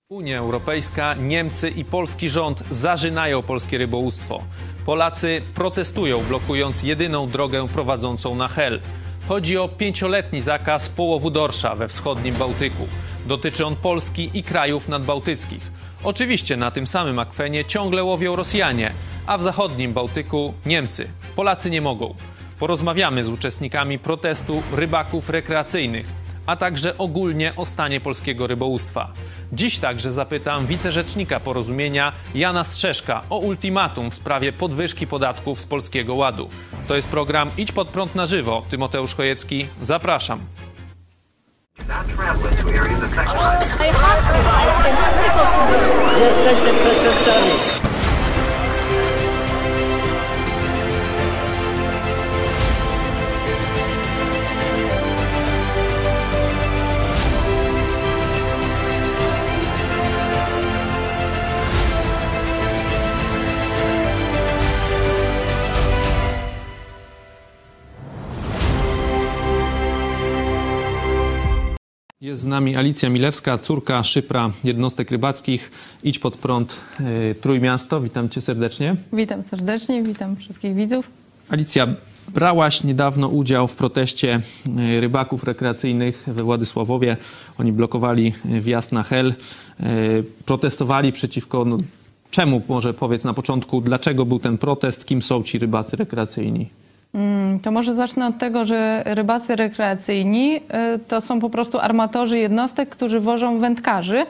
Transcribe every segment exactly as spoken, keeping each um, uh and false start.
Unia Europejska, Niemcy i polski rząd zażynają polskie rybołówstwo. Polacy protestują, blokując jedyną drogę prowadzącą na Hel. Chodzi o pięcioletni zakaz połowu dorsza we wschodnim Bałtyku. Dotyczy on Polski i krajów nadbałtyckich. Oczywiście na tym samym akwenie ciągle łowią Rosjanie, a w zachodnim Bałtyku Niemcy. Polacy nie mogą. Porozmawiamy z uczestnikami protestu rybaków rekreacyjnych, a także ogólnie o stanie polskiego rybołówstwa. Dziś także zapytam wicerzecznika Porozumienia Jana Strzeszka o ultimatum w sprawie podwyżki podatków z Polskiego Ładu. To jest program Idź pod prąd na żywo. Tymoteusz Chojecki, zapraszam. Jesteście przestępcami. Jest z nami Alicja Milewska, córka szypra jednostek rybackich. Idź pod prąd y, Trójmiasto. Witam cię serdecznie. Witam serdecznie, witam wszystkich widzów. Alicja, brałaś niedawno udział w proteście y, rybaków rekreacyjnych we Władysławowie. Oni blokowali wjazd na Hel. Y, protestowali przeciwko... No, czemu, może powiedz na początku, dlaczego był ten protest? Kim są ci rybacy rekreacyjni? To może zacznę od tego, że rybacy rekreacyjni to są po prostu armatorzy jednostek, którzy wożą wędkarzy.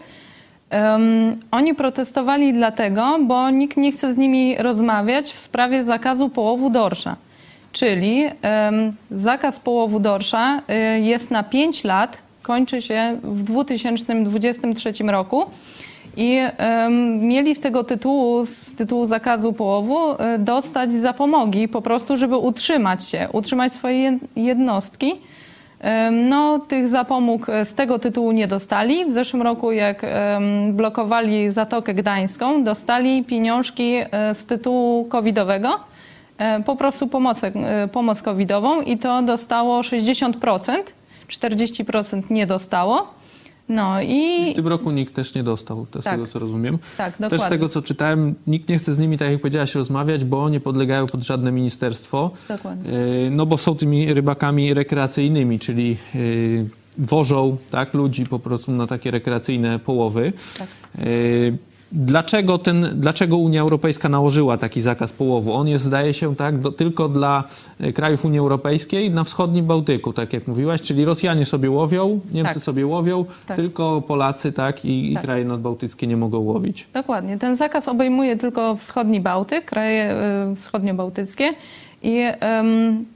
Um, oni protestowali dlatego, bo nikt nie chce z nimi rozmawiać w sprawie zakazu połowu dorsza. Czyli um, zakaz połowu dorsza y, jest na pięć lat, kończy się w dwa tysiące dwudziestym trzecim roku. I um, mieli z tego tytułu, z tytułu zakazu połowu y, dostać zapomogi po prostu, żeby utrzymać się, utrzymać swoje jednostki. Um, no, tych zapomóg z tego tytułu nie dostali. W zeszłym roku, jak um, blokowali Zatokę Gdańską, dostali pieniążki y, z tytułu covidowego, y, po prostu pomoc, y, pomoc covidową i to dostało sześćdziesiąt procent, czterdzieści procent nie dostało. No i... W tym roku nikt też nie dostał, z tak, tego co rozumiem. Tak, dokładnie. Też z tego co czytałem, nikt nie chce z nimi, tak jak powiedziałaś, rozmawiać, bo nie podlegają pod żadne ministerstwo. Dokładnie. No bo są tymi rybakami rekreacyjnymi, czyli yy, wożą tak, ludzi po prostu na takie rekreacyjne połowy. Tak. Yy, Dlaczego, ten, dlaczego Unia Europejska nałożyła taki zakaz połowu? On jest, zdaje się, tak, do, tylko dla krajów Unii Europejskiej na wschodnim Bałtyku, tak jak mówiłaś, czyli Rosjanie sobie łowią, Niemcy tak. sobie łowią, tak. Tylko Polacy tak, i, tak. i kraje nadbałtyckie nie mogą łowić. Dokładnie. Ten zakaz obejmuje tylko wschodni Bałtyk, kraje y, wschodniobałtyckie i ym,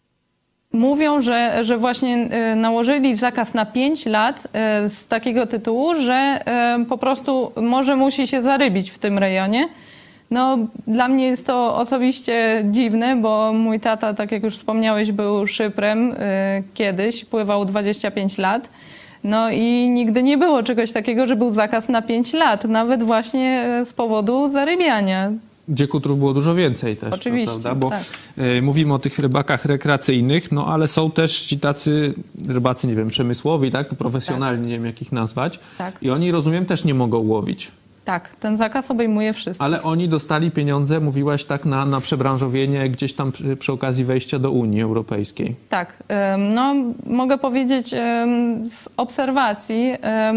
mówią, że, że właśnie nałożyli zakaz na pięć lat z takiego tytułu, że po prostu morze musi się zarybić w tym rejonie. No, dla mnie jest to osobiście dziwne, bo mój tata, tak jak już wspomniałeś, był szyprem kiedyś, pływał dwadzieścia pięć lat. No i nigdy nie było czegoś takiego, że był zakaz na pięć lat, nawet właśnie z powodu zarybiania. Gdzie kutrów było dużo więcej też. Oczywiście, prawda? Bo tak. y, mówimy o tych rybakach rekreacyjnych, no ale są też ci tacy rybacy, nie wiem, przemysłowi, tak? Profesjonalni, tak. Nie wiem jak ich nazwać. Tak. I oni, rozumiem, też nie mogą łowić. Tak, ten zakaz obejmuje wszystko. Ale oni dostali pieniądze, mówiłaś tak, na, na przebranżowienie gdzieś tam przy, przy okazji wejścia do Unii Europejskiej. Tak, no mogę powiedzieć z obserwacji,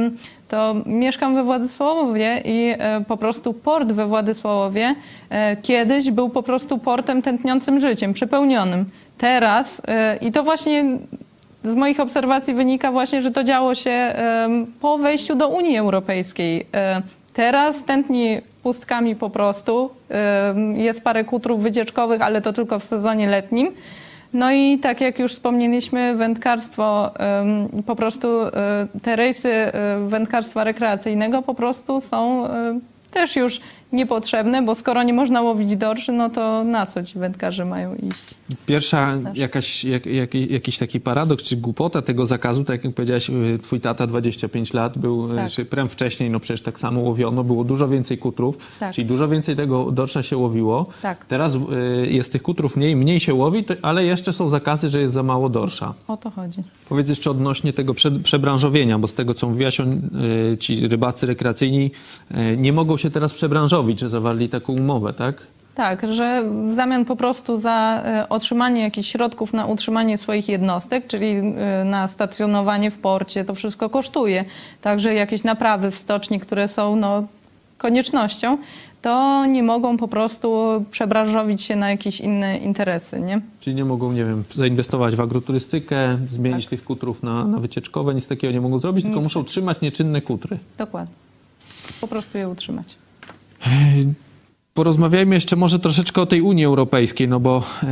to mieszkam we Władysławowie i po prostu port we Władysławowie kiedyś był po prostu portem tętniącym życiem, przepełnionym. Teraz, i to właśnie z moich obserwacji wynika właśnie, że to działo się po wejściu do Unii Europejskiej. Teraz tętni pustkami po prostu. Jest parę kutrów wycieczkowych, ale to tylko w sezonie letnim. No i tak jak już wspomnieliśmy, wędkarstwo, po prostu te rejsy wędkarstwa rekreacyjnego po prostu są też już niepotrzebne, bo skoro nie można łowić dorszy, no to na co ci wędkarze mają iść? Pierwsza jakaś, jak, jak, jakiś taki paradoks czy głupota tego zakazu, tak jak powiedziałaś, twój tata dwadzieścia pięć lat był, tak. czy prem wcześniej, no przecież tak samo łowiono, było dużo więcej kutrów, tak. czyli dużo więcej tego dorsza się łowiło. Tak. Teraz y, jest tych kutrów mniej, mniej się łowi, to, ale jeszcze są zakazy, że jest za mało dorsza. O to chodzi. Powiedz jeszcze odnośnie tego prze, przebranżowienia, bo z tego, co mówiłaś, on, y, ci rybacy rekreacyjni y, nie mogą się teraz przebranżowić, że zawarli taką umowę, tak? Tak, że w zamian po prostu za y, otrzymanie jakichś środków na utrzymanie swoich jednostek, czyli y, na stacjonowanie w porcie, to wszystko kosztuje. Także jakieś naprawy w stoczni, które są no, koniecznością, to nie mogą po prostu przebranżowić się na jakieś inne interesy, nie? Czyli nie mogą, nie wiem, zainwestować w agroturystykę, zmienić tak. tych kutrów na, na wycieczkowe, nic takiego nie mogą zrobić, nic tylko muszą trzymać nieczynne kutry. Dokładnie. Po prostu je utrzymać. Porozmawiajmy jeszcze może troszeczkę o tej Unii Europejskiej, no bo yy,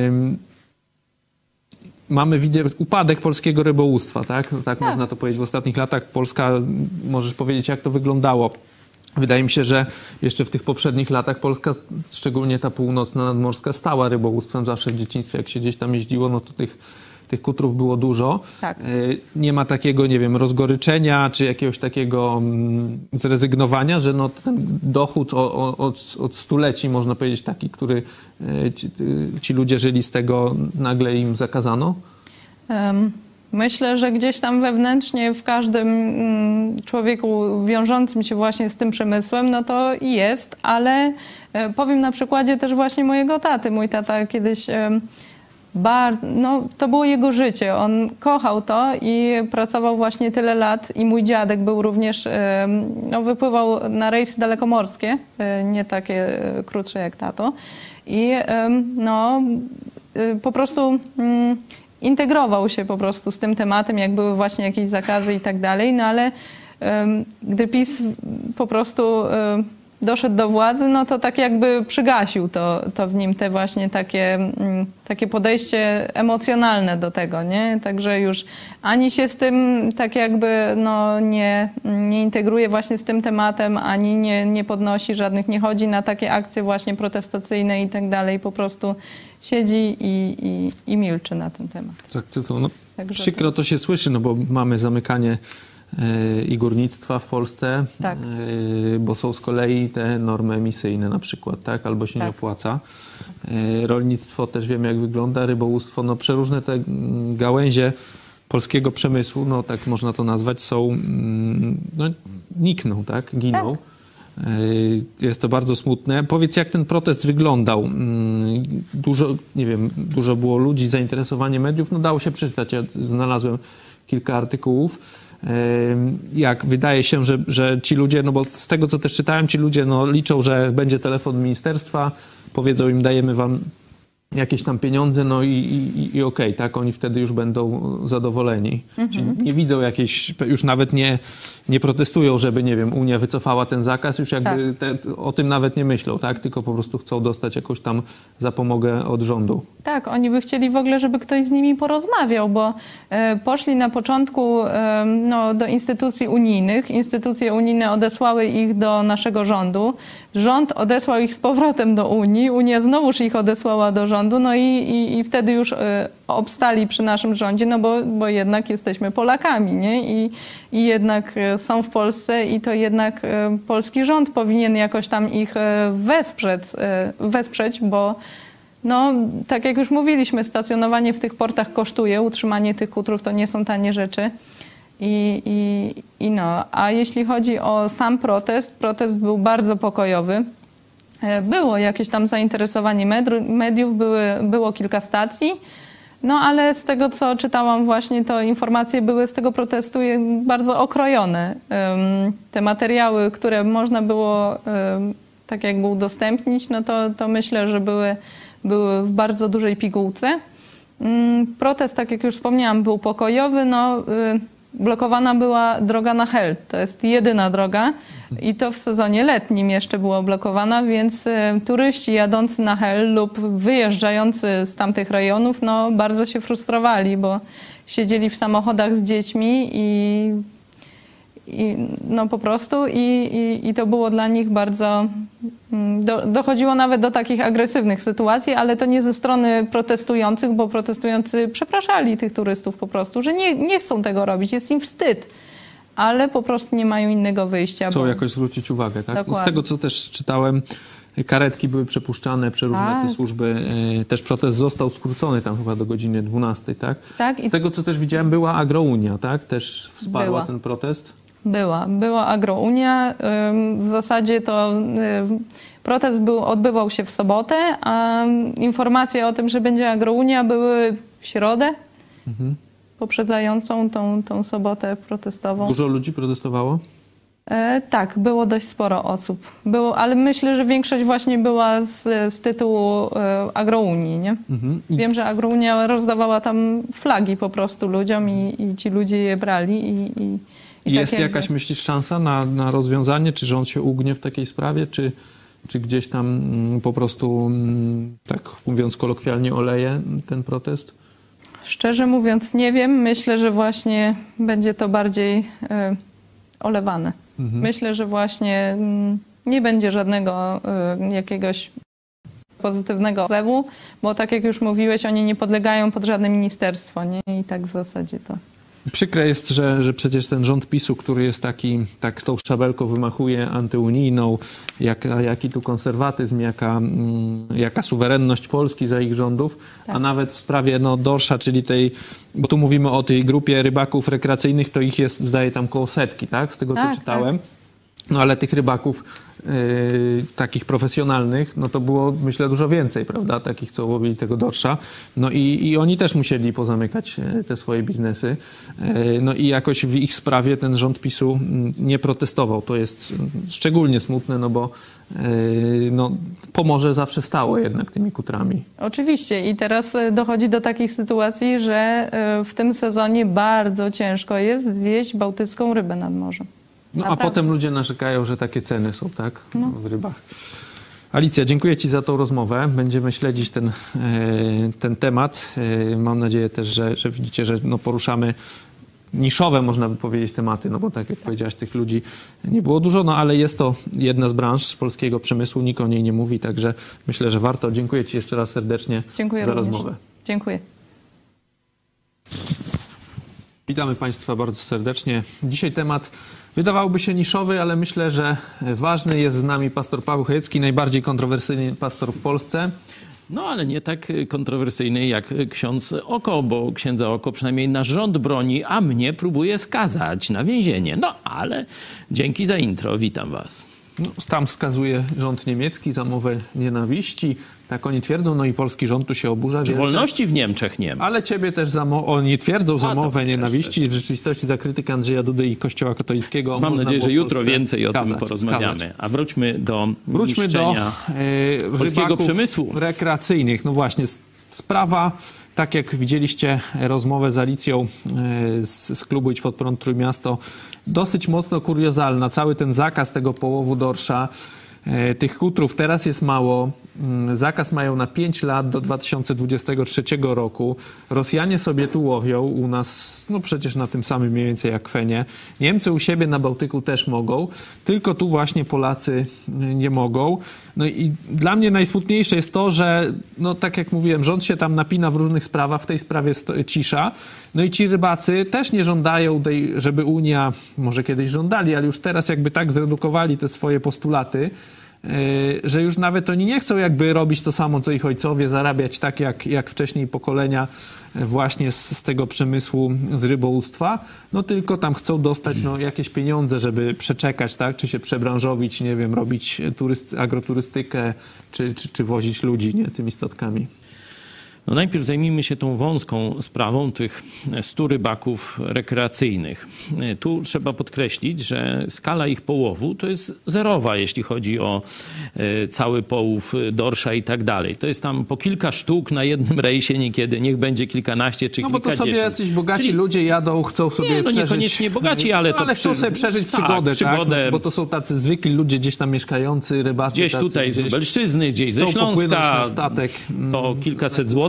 mamy widać upadek polskiego rybołówstwa, tak? tak? Tak można to powiedzieć. W ostatnich latach Polska, możesz powiedzieć, jak to wyglądało. Wydaje mi się, że jeszcze w tych poprzednich latach Polska, szczególnie ta północna nadmorska, stała rybołówstwem. Zawsze w dzieciństwie, jak się gdzieś tam jeździło, no to tych Tych kutrów było dużo. Tak. Nie ma takiego, nie wiem, rozgoryczenia, czy jakiegoś takiego zrezygnowania, że no ten dochód o, o, od, od stuleci, można powiedzieć, taki, który ci, ci ludzie żyli z tego, nagle im zakazano? Um. Myślę, że gdzieś tam wewnętrznie w każdym człowieku wiążącym się właśnie z tym przemysłem, no to jest, ale powiem na przykładzie też właśnie mojego taty. Mój tata kiedyś... Bar, no, to było jego życie. On kochał to i pracował właśnie tyle lat i mój dziadek był również, no, wypływał na rejsy dalekomorskie, nie takie krótsze jak tato. I no, po prostu integrował się po prostu z tym tematem, jak były właśnie jakieś zakazy i tak dalej, no ale gdy PiS po prostu doszedł do władzy, no to tak jakby przygasił to, to w nim te właśnie takie, takie podejście emocjonalne do tego, nie? Także już ani się z tym tak jakby no nie, nie integruje właśnie z tym tematem, ani nie, nie podnosi żadnych, nie chodzi na takie akcje właśnie protestacyjne i tak dalej, po prostu siedzi i, i, i milczy na ten temat. Tak, to, no, przykro to się słyszy, no bo mamy zamykanie i górnictwa w Polsce, tak. bo są z kolei te normy emisyjne na przykład, tak? Albo się tak. nie opłaca. Rolnictwo też wiemy, jak wygląda, rybołówstwo, no przeróżne te gałęzie polskiego przemysłu, no tak można to nazwać, są, no nikną, tak? Giną. Tak. Jest to bardzo smutne. Powiedz, jak ten protest wyglądał? Dużo, nie wiem, dużo było ludzi, zainteresowanie mediów, no dało się przeczytać. Ja znalazłem kilka artykułów. Jak wydaje się, że, że ci ludzie, no bo z tego, co też czytałem, ci ludzie no, liczą, że będzie telefon ministerstwa, powiedzą im, dajemy wam jakieś tam pieniądze, no i, i, i okej, okay, tak, oni wtedy już będą zadowoleni. Mm-hmm. Czyli nie widzą jakiejś, już nawet nie, nie protestują, żeby, nie wiem, Unia wycofała ten zakaz, już jakby tak. te, o tym nawet nie myślą, tak, tylko po prostu chcą dostać jakąś tam zapomogę od rządu. Tak, oni by chcieli w ogóle, żeby ktoś z nimi porozmawiał, bo e, poszli na początku e, no, do instytucji unijnych, instytucje unijne odesłały ich do naszego rządu, rząd odesłał ich z powrotem do Unii, Unia znowuż ich odesłała do rządu, no i, i, i wtedy już y, obstali przy naszym rządzie, no bo, bo jednak jesteśmy Polakami, nie? I, i jednak y, są w Polsce i to jednak y, polski rząd powinien jakoś tam ich y, wesprzeć, y, wesprzeć, bo no, tak jak już mówiliśmy, stacjonowanie w tych portach kosztuje, utrzymanie tych kutrów to nie są tanie rzeczy. I, i, i no, a jeśli chodzi o sam protest, protest był bardzo pokojowy. Było jakieś tam zainteresowanie mediów, były, było kilka stacji, no ale z tego, co czytałam właśnie, to informacje były z tego protestu bardzo okrojone. Te materiały, które można było tak jakby udostępnić, no to, to myślę, że były, były w bardzo dużej pigułce. Protest, tak jak już wspomniałam, był pokojowy, no blokowana była droga na Hel. To jest jedyna droga i to w sezonie letnim jeszcze była blokowana, więc turyści jadący na Hel lub wyjeżdżający z tamtych rejonów no, bardzo się frustrowali, bo siedzieli w samochodach z dziećmi i, I, no po prostu i, i, i to było dla nich bardzo... Do, dochodziło nawet do takich agresywnych sytuacji, ale to nie ze strony protestujących, bo protestujący przepraszali tych turystów po prostu, że nie, nie chcą tego robić, jest im wstyd, ale po prostu nie mają innego wyjścia. Chcą bo... jakoś zwrócić uwagę, tak? Dokładnie. Z tego, co też czytałem, karetki były przepuszczane, przeróżne tak. te służby. Też protest został skrócony tam chyba do godziny dwunastej, tak? Tak. Z tego, co też widziałem, była Agrounia, tak? Też wsparła była. ten protest. Była. Była Agrounia. W zasadzie to protest był, odbywał się w sobotę, a informacje o tym, że będzie Agrounia, były w środę, mhm. poprzedzającą tą, tą sobotę protestową. Dużo ludzi protestowało? E, tak, było dość sporo osób. Było, ale myślę, że większość właśnie była z, z tytułu e, Agrounii, nie? Mhm. Wiem, że Agrounia rozdawała tam flagi po prostu ludziom i, i ci ludzie je brali. I, i, i Jest tak jakby... jakaś, myślisz, szansa na, na rozwiązanie? Czy rząd się ugnie w takiej sprawie? Czy, czy gdzieś tam mm, po prostu, mm, tak mówiąc kolokwialnie, oleje ten protest? Szczerze mówiąc nie wiem. Myślę, że właśnie będzie to bardziej e, olewane. Mhm. Myślę, że właśnie mm, nie będzie żadnego y, jakiegoś pozytywnego odzewu, bo tak jak już mówiłeś, oni nie podlegają pod żadne ministerstwo, nie? I tak w zasadzie to... Przykre jest, że, że przecież ten rząd PiSu, który jest taki, tak tą szabelką wymachuje antyunijną, jak, jaki tu konserwatyzm, jaka, jaka suwerenność Polski za ich rządów, tak. A nawet w sprawie no, dorsza, czyli tej, bo tu mówimy o tej grupie rybaków rekreacyjnych, to ich jest, zdaje, tam koło setki, tak? Z tego, tak, co czytałem. Tak. No ale tych rybaków yy, takich profesjonalnych, no to było, myślę, dużo więcej, prawda? Takich, co łowili tego dorsza. No i, i oni też musieli pozamykać te swoje biznesy. Yy, no i jakoś w ich sprawie ten rząd PiSu nie protestował. To jest szczególnie smutne, no bo yy, no, Pomorze zawsze stało jednak tymi kutrami. Oczywiście i teraz dochodzi do takiej sytuacji, że w tym sezonie bardzo ciężko jest zjeść bałtycką rybę nad morzem. No Naprawdę. A potem ludzie narzekają, że takie ceny są, tak? No. W rybach. Alicja, dziękuję Ci za tą rozmowę. Będziemy śledzić ten, ten temat. Mam nadzieję też, że, że widzicie, że no poruszamy niszowe, można by powiedzieć, tematy, no bo tak jak powiedziałaś, tych ludzi nie było dużo, no ale jest to jedna z branż polskiego przemysłu, nikt o niej nie mówi, także myślę, że warto. Dziękuję Ci jeszcze raz serdecznie Dziękuję za również. rozmowę. Dziękuję. Witamy Państwa bardzo serdecznie. Dzisiaj temat wydawałby się niszowy, ale myślę, że ważny. Jest z nami pastor Paweł Chojecki, najbardziej kontrowersyjny pastor w Polsce. No, ale nie tak kontrowersyjny jak ksiądz Oko, bo księdza Oko przynajmniej nasz rząd broni, a mnie próbuje skazać na więzienie. No, ale dzięki za intro. Witam was. No, tam skazuje rząd niemiecki za mowę nienawiści. Tak oni twierdzą, no i polski rząd tu się oburza. Czy wolności w Niemczech nie ma. Ale ciebie też za mo- oni twierdzą za mowę nienawiści. W rzeczywistości za krytykę Andrzeja Dudy i Kościoła katolickiego. Mam nadzieję, że jutro więcej o skazać, tym porozmawiamy. Skazać. A wróćmy do Wróćmy do e, polskiego przemysłu rekreacyjnych. No właśnie, sprawa, tak jak widzieliście rozmowę z Alicją z, z klubu Idź Pod Prąd Trójmiasto, dosyć mocno kuriozalna. Cały ten zakaz tego połowu dorsza, tych kutrów teraz jest mało. Zakaz mają na pięć lat do dwa tysiące dwudziestego trzeciego roku. Rosjanie sobie tu łowią, u nas no przecież na tym samym mniej więcej jak Kwenie. Niemcy u siebie na Bałtyku też mogą, tylko tu właśnie Polacy nie mogą. No i dla mnie najsmutniejsze jest to, że no tak jak mówiłem, rząd się tam napina w różnych sprawach, w tej sprawie cisza. No i ci rybacy też nie żądają, żeby Unia, może kiedyś żądali, ale już teraz jakby tak zredukowali te swoje postulaty, że już nawet oni nie chcą jakby robić to samo, co ich ojcowie, zarabiać tak jak, jak wcześniej pokolenia właśnie z, z tego przemysłu, z rybołówstwa, no tylko tam chcą dostać no, jakieś pieniądze, żeby przeczekać, tak, czy się przebranżowić, nie wiem, robić turyst, agroturystykę, czy, czy, czy wozić ludzi, nie, tymi statkami. No najpierw zajmijmy się tą wąską sprawą tych stu rybaków rekreacyjnych. Tu trzeba podkreślić, że skala ich połowu to jest zerowa, jeśli chodzi o cały połów dorsza i tak dalej. To jest tam po kilka sztuk na jednym rejsie niekiedy, niech będzie kilkanaście czy kilkadziesiąt. No bo to sobie jacyś bogaci Czyli... ludzie jadą, chcą sobie nie, no przeżyć... niekoniecznie bogaci, ale no, to... ale przy... chcą sobie przeżyć tak, przygodę, przygodę, tak? Bo to są tacy zwykli ludzie gdzieś tam mieszkający, rybacy. Gdzieś tacy, tutaj gdzieś z Lubelszczyzny, gdzieś ze Śląska, na statek. to kilkaset złotych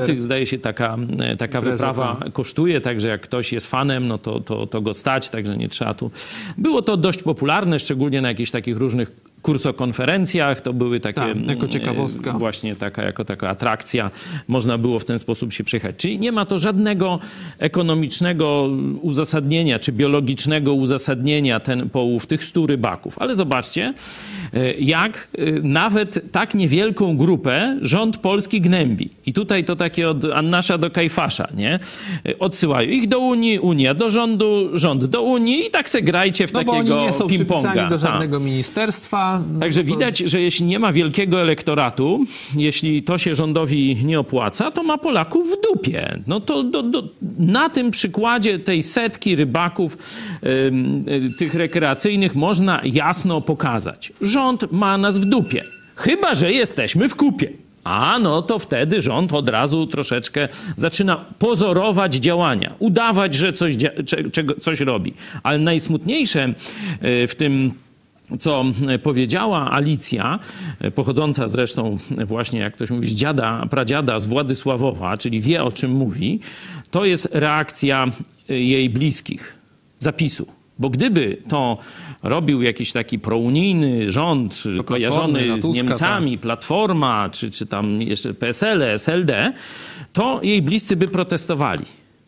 złotych zdaje się taka, taka wyprawa kosztuje, także jak ktoś jest fanem, no to, to, to go stać, także nie trzeba tu... Było to dość popularne, szczególnie na jakichś takich różnych kursokonferencjach, to były takie... Tak, jako ciekawostka. Właśnie taka, jako taka atrakcja. Można było w ten sposób się przejechać. Czyli nie ma to żadnego ekonomicznego uzasadnienia, czy biologicznego uzasadnienia ten połów tych stu rybaków. Ale zobaczcie, jak nawet tak niewielką grupę rząd polski gnębi. I tutaj to takie od Annasza do Kajfasza, nie? Odsyłają ich do Unii, Unia do rządu, rząd do Unii i tak se grajcie w no takiego bo oni nie są ping-ponga. do żadnego Ta. ministerstwa. No Także to... widać, że jeśli nie ma wielkiego elektoratu, jeśli to się rządowi nie opłaca, to ma Polaków w dupie. No to do, do, na tym przykładzie tej setki rybaków y, y, tych rekreacyjnych można jasno pokazać. Rząd ma nas w dupie. Chyba że jesteśmy w kupie. A no to wtedy rząd od razu troszeczkę zaczyna pozorować działania, udawać, że coś, czego, coś robi. Ale najsmutniejsze w tym, co powiedziała Alicja, pochodząca zresztą właśnie, jak ktoś mówi, z dziada, pradziada, z Władysławowa, czyli wie, o czym mówi, to jest reakcja jej bliskich, zapisu. Bo gdyby to robił jakiś taki prounijny rząd kojarzony z Niemcami, Platforma, czy, czy tam jeszcze P S L, S L D, to jej bliscy by protestowali.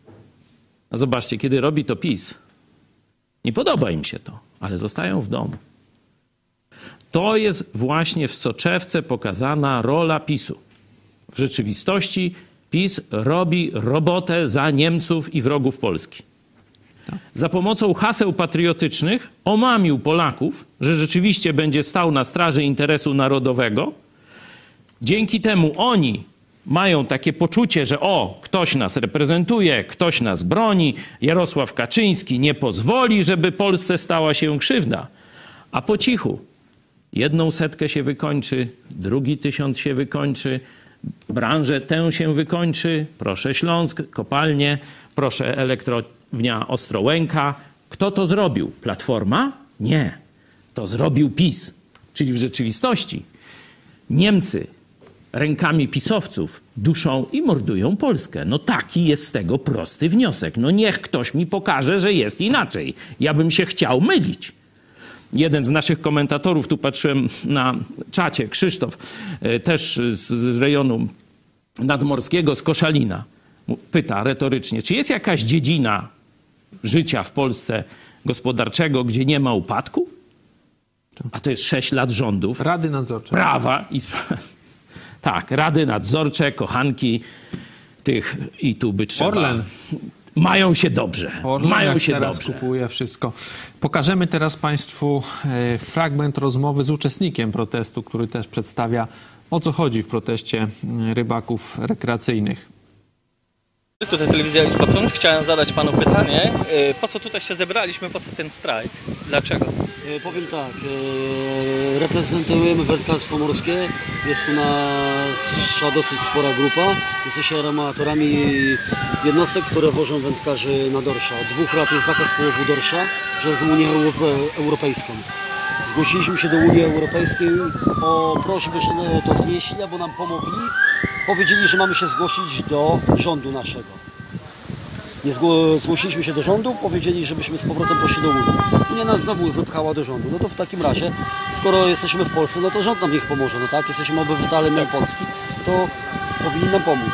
A zobaczcie, kiedy robi to PiS, nie podoba im się to, ale zostają w domu. To jest właśnie w soczewce pokazana rola PiSu. W rzeczywistości PiS robi robotę za Niemców i wrogów Polski. Za pomocą haseł patriotycznych omamił Polaków, że rzeczywiście będzie stał na straży interesu narodowego. Dzięki temu oni mają takie poczucie, że o, ktoś nas reprezentuje, ktoś nas broni, Jarosław Kaczyński nie pozwoli, żeby Polsce stała się krzywda. A po cichu jedną setkę się wykończy, drugi tysiąc się wykończy, branżę tę się wykończy, proszę Śląsk, kopalnie, proszę elektrownia Ostrołęka. Kto to zrobił? Platforma? Nie. To zrobił PiS. Czyli w rzeczywistości Niemcy rękami pisowców duszą i mordują Polskę. No taki jest z tego prosty wniosek. No niech ktoś mi pokaże, że jest inaczej. Ja bym się chciał mylić. Jeden z naszych komentatorów, tu patrzyłem na czacie, Krzysztof, też z rejonu nadmorskiego, z Koszalina, pyta retorycznie, czy jest jakaś dziedzina życia w Polsce gospodarczego, gdzie nie ma upadku? A to jest sześć lat rządów. Rady nadzorcze. Prawa i... Tak, rady nadzorcze, kochanki tych i tu by trzeba... Orlen. Mają się dobrze. Orlen, Mają jak się teraz dobrze. Kupuje wszystko. Pokażemy teraz Państwu e, fragment rozmowy z uczestnikiem protestu, który też przedstawia, o co chodzi w proteście rybaków rekreacyjnych. Tutaj telewizja Liczba. Chciałem zadać panu pytanie, po co tutaj się zebraliśmy, po co ten strajk? Dlaczego? E, powiem tak, e, reprezentujemy wędkarstwo morskie, jest tu nasza dosyć spora grupa, jesteśmy armatorami jednostek, które wożą wędkarzy na dorsza. Od dwóch lat jest zakaz połowu dorsza przez Unię Europejską. Zgłosiliśmy się do Unii Europejskiej o prośbę, że to znieśli, bo nam pomogli. Powiedzieli, że mamy się zgłosić do rządu naszego. Nie zgło- zgłosiliśmy się do rządu, powiedzieli, żebyśmy z powrotem poszli do Unii. Unia nas znowu wypchała do rządu. No to w takim razie, skoro jesteśmy w Polsce, no to rząd nam niech pomoże, no tak? Jesteśmy obywatelem Polski, to powinni nam pomóc.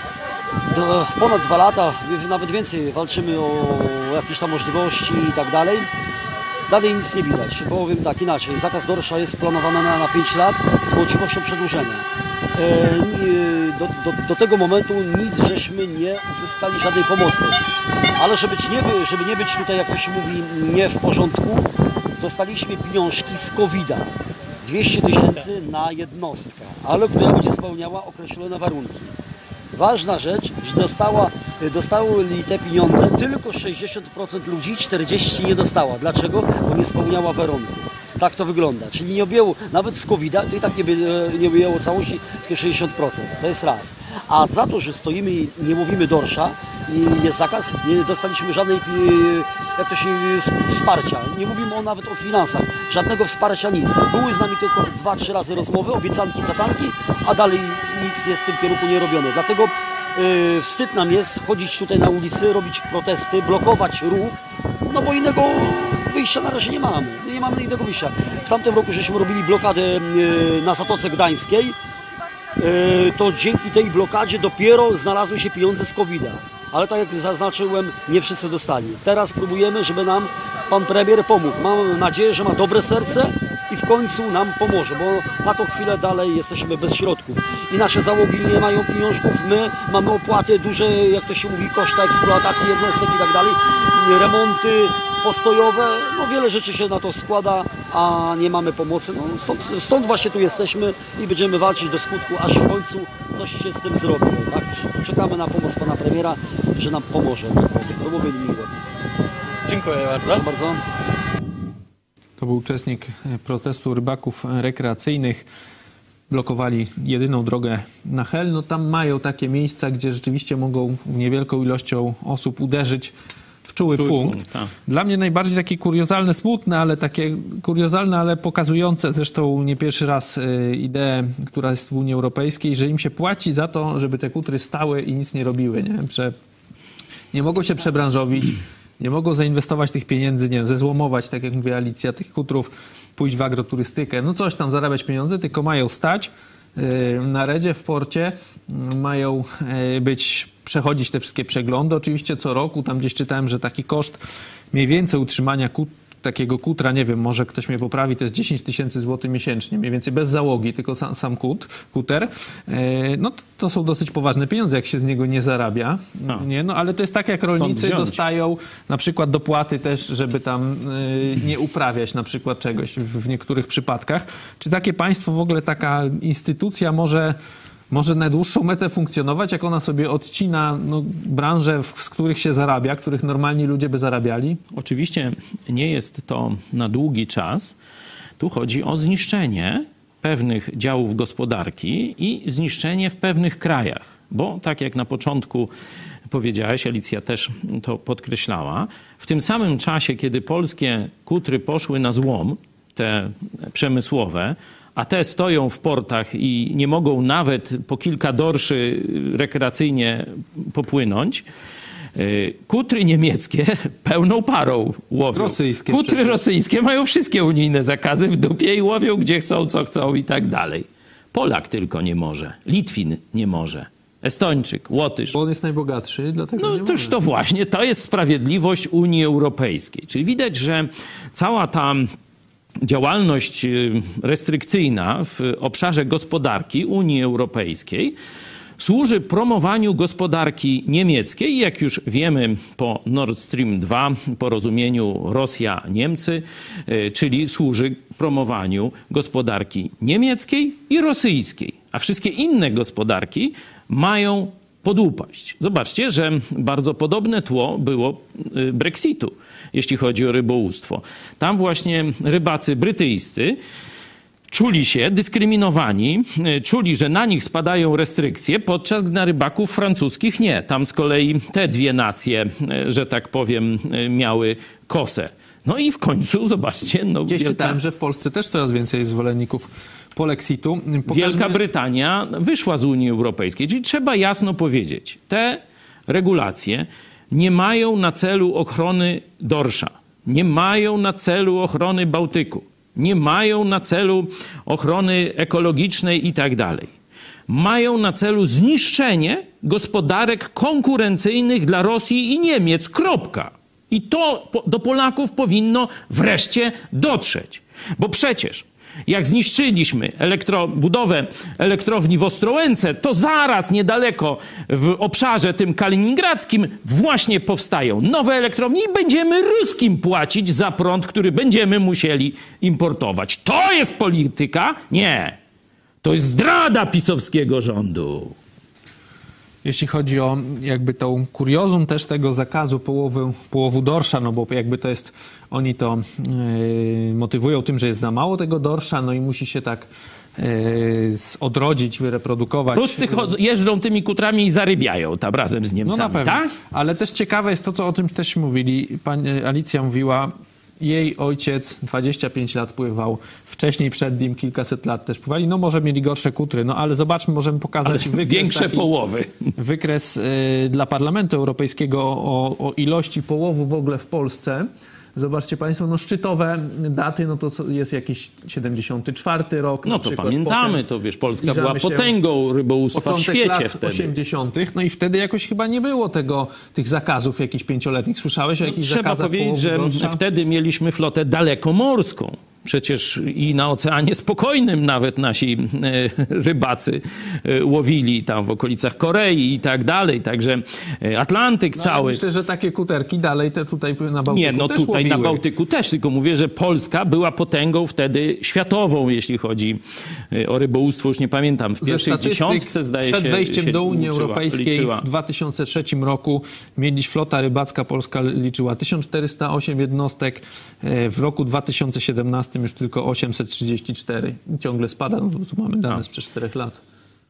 Do, ponad dwa lata, nawet więcej, walczymy o jakieś tam możliwości i tak dalej. Dalej nic nie widać. Powiem tak inaczej, zakaz dorsza jest planowany na, na pięć lat z możliwością przedłużenia. E, do, do, do tego momentu nic żeśmy nie uzyskali, żadnej pomocy. Ale żeby nie, by, żeby nie być tutaj, jak to się mówi, nie w porządku, dostaliśmy pieniążki z kowida. dwieście tysięcy na jednostkę, ale która będzie spełniała określone warunki. Ważna rzecz, że dostała, dostały te pieniądze tylko sześćdziesiąt procent ludzi, czterdzieści procent nie dostała. Dlaczego? Bo nie spełniała warunków. Tak to wygląda. Czyli nie objęło, nawet z kowida, to i tak nie, nie objęło całości, tylko sześćdziesiąt procent. To jest raz. A za to, że stoimy i nie mówimy dorsza i jest zakaz, nie dostaliśmy żadnej, jak to się, wsparcia. Nie mówimy o, nawet o finansach. Żadnego wsparcia, nic. Były z nami tylko dwa, trzy razy rozmowy, obiecanki, zatanki, a dalej nic jest w tym kierunku nie robione. Dlatego Yy, wstyd nam jest chodzić tutaj na ulicy, robić protesty, blokować ruch, no bo innego wyjścia na razie nie mamy. Nie mamy innego wyjścia. W tamtym roku żeśmy robili blokadę yy, na Zatoce Gdańskiej. Yy, to dzięki tej blokadzie dopiero znalazły się pieniądze z kowida. Ale tak jak zaznaczyłem, nie wszyscy dostali. Teraz próbujemy, żeby nam pan premier pomógł. Mam nadzieję, że ma dobre serce i w końcu nam pomoże, bo na tą chwilę dalej jesteśmy bez środków. I nasze załogi nie mają pieniążków, my mamy opłaty duże, jak to się mówi, koszta eksploatacji jednostek i tak dalej, remonty postojowe, no wiele rzeczy się na to składa, a nie mamy pomocy. No, stąd, stąd właśnie tu jesteśmy i będziemy walczyć do skutku, aż w końcu coś się z tym zrobi. Tak? Czekamy na pomoc pana premiera, że nam pomoże. To byłoby miłe. Dziękuję bardzo. Proszę bardzo. To był uczestnik protestu rybaków rekreacyjnych. Blokowali jedyną drogę na Hel. No tam mają takie miejsca, gdzie rzeczywiście mogą w niewielką ilością osób uderzyć w czuły, czuły punkt. punkt tak. Dla mnie najbardziej takie kuriozalne, smutne, ale takie kuriozalne, ale pokazujące zresztą nie pierwszy raz y, ideę, która jest w Unii Europejskiej, że im się płaci za to, żeby te kutry stały i nic nie robiły. Nie, że nie mogą się przebranżowić. Nie mogą zainwestować tych pieniędzy, nie wiem, zezłomować, tak jak mówi Alicja, tych kutrów, pójść w agroturystykę, no coś tam zarabiać pieniądze, tylko mają stać yy, na redzie, w porcie, yy, mają yy, być, przechodzić te wszystkie przeglądy. Oczywiście co roku, tam gdzieś czytałem, że taki koszt mniej więcej utrzymania kut, takiego kutra, nie wiem, może ktoś mnie poprawi, to jest dziesięć tysięcy złotych miesięcznie, mniej więcej bez załogi, tylko sam, sam kut, kuter. Yy, no to, to są dosyć poważne pieniądze, jak się z niego nie zarabia. No. Nie? No, ale to jest tak, jak rolnicy dostają na przykład dopłaty też, żeby tam yy, nie uprawiać na przykład czegoś w, w niektórych przypadkach. Czy takie państwo, w ogóle taka instytucja może... może na dłuższą metę funkcjonować, jak ona sobie odcina no, branże, w, z których się zarabia, których normalni ludzie by zarabiali? Oczywiście nie jest to na długi czas. Tu chodzi o zniszczenie pewnych działów gospodarki i zniszczenie w pewnych krajach. Bo tak jak na początku powiedziałeś, Alicja też to podkreślała, w tym samym czasie, kiedy polskie kutry poszły na złom, te przemysłowe, a te stoją w portach i nie mogą nawet po kilka dorszy rekreacyjnie popłynąć, kutry niemieckie pełną parą łowią. Rosyjskie. Kutry przecież. rosyjskie mają wszystkie unijne zakazy w dupie i łowią gdzie chcą, co chcą i tak dalej. Polak tylko nie może. Litwin nie może. Estończyk, Łotysz. Bo on jest najbogatszy, dlatego No nie toż może. to właśnie, to jest sprawiedliwość Unii Europejskiej. Czyli widać, że cała ta działalność restrykcyjna w obszarze gospodarki Unii Europejskiej służy promowaniu gospodarki niemieckiej. Jak już wiemy po Nord Stream dwa, porozumieniu Rosja-Niemcy, czyli służy promowaniu gospodarki niemieckiej i rosyjskiej. A wszystkie inne gospodarki mają podupaść. Zobaczcie, że bardzo podobne tło było Brexitu, jeśli chodzi o rybołówstwo. Tam właśnie rybacy brytyjscy czuli się dyskryminowani, czuli, że na nich spadają restrykcje, podczas gdy na rybaków francuskich nie. Tam z kolei te dwie nacje, że tak powiem, miały kosę. No i w końcu, zobaczcie... No, Gdzieś wielka... czytałem, że w Polsce też coraz więcej jest zwolenników polexitu. Pokażmy... Wielka Brytania wyszła z Unii Europejskiej, czyli trzeba jasno powiedzieć, te regulacje nie mają na celu ochrony dorsza, nie mają na celu ochrony Bałtyku, nie mają na celu ochrony ekologicznej i tak dalej. Mają na celu zniszczenie gospodarek konkurencyjnych dla Rosji i Niemiec. Kropka. I to do Polaków powinno wreszcie dotrzeć. Bo przecież jak zniszczyliśmy elektro, budowę elektrowni w Ostrołęce, to zaraz niedaleko w obszarze tym kaliningradzkim właśnie powstają nowe elektrownie i będziemy ruskim płacić za prąd, który będziemy musieli importować. To jest polityka? Nie. To jest zdrada pisowskiego rządu. Jeśli chodzi o jakby tą kuriozum też tego zakazu połowy, połowu dorsza, no bo jakby to jest, oni to yy, motywują tym, że jest za mało tego dorsza, no i musi się tak yy, odrodzić, wyreprodukować. Ruscy jeżdżą tymi kutrami i zarybiają tam razem z Niemcami, no na pewno. tak? Ale też ciekawe jest to, co o czym też mówili, pani Alicja mówiła, jej ojciec dwadzieścia pięć lat pływał, wcześniej przed nim kilkaset lat też pływali. No może mieli gorsze kutry, no ale zobaczmy, możemy pokazać ale wykres większe taki, połowy. Wykres y, dla Parlamentu Europejskiego o, o ilości połowu w ogóle w Polsce. Zobaczcie Państwo, no szczytowe daty, no to jest jakiś siedemdziesiąty czwarty rok. No na to przykład. pamiętamy, Potem to wiesz, Polska była zbliżamy się potęgą rybołówstwa w początek świecie lat wtedy. osiemdziesiątych. No i wtedy jakoś chyba nie było tego, tych zakazów jakichś pięcioletnich. Słyszałeś o jakichś Trzeba zakazach powiedzieć, że połowu wtedy mieliśmy flotę dalekomorską. Przecież i na Oceanie Spokojnym nawet nasi e, rybacy e, łowili tam w okolicach Korei i tak dalej. Także e, Atlantyk no, cały. Myślę, że takie kuterki dalej te tutaj na Bałtyku Nie, no też tutaj łowiły. na Bałtyku też, tylko mówię, że Polska była potęgą wtedy światową, jeśli chodzi e, o rybołówstwo. Już nie pamiętam, w Ze pierwszej statystyk dziesiątce zdaje się przed wejściem się do Unii uczyła, Europejskiej liczyła. w dwa tysiące trzecim roku mieliś flota rybacka polska liczyła tysiąc czterysta osiem jednostek, w roku dwa tysiące siedemnastym już tylko osiemset trzydzieści cztery. Ciągle spada, no bo tu mamy dane sprzed czterech lat.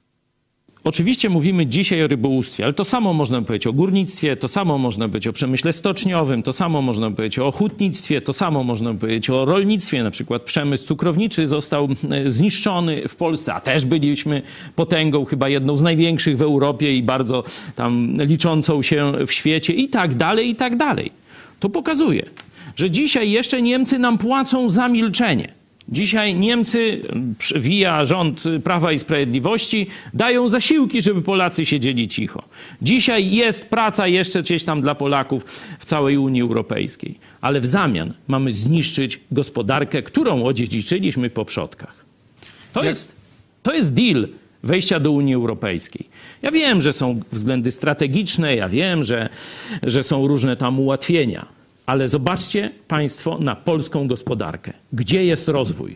Oczywiście mówimy dzisiaj o rybołówstwie, ale to samo można powiedzieć o górnictwie, to samo można powiedzieć o przemyśle stoczniowym, to samo można powiedzieć o hutnictwie, to samo można powiedzieć o rolnictwie. Na przykład przemysł cukrowniczy został zniszczony w Polsce, a też byliśmy potęgą, chyba jedną z największych w Europie i bardzo tam liczącą się w świecie i tak dalej, i tak dalej. To pokazuje, że dzisiaj jeszcze Niemcy nam płacą za milczenie. Dzisiaj Niemcy, via rząd Prawa i Sprawiedliwości, dają zasiłki, żeby Polacy siedzieli cicho. Dzisiaj jest praca jeszcze gdzieś tam dla Polaków w całej Unii Europejskiej. Ale w zamian mamy zniszczyć gospodarkę, którą odziedziczyliśmy po przodkach. To jest, to jest deal wejścia do Unii Europejskiej. Ja wiem, że są względy strategiczne, ja wiem, że, że są różne tam ułatwienia. Ale zobaczcie Państwo na polską gospodarkę. Gdzie jest rozwój?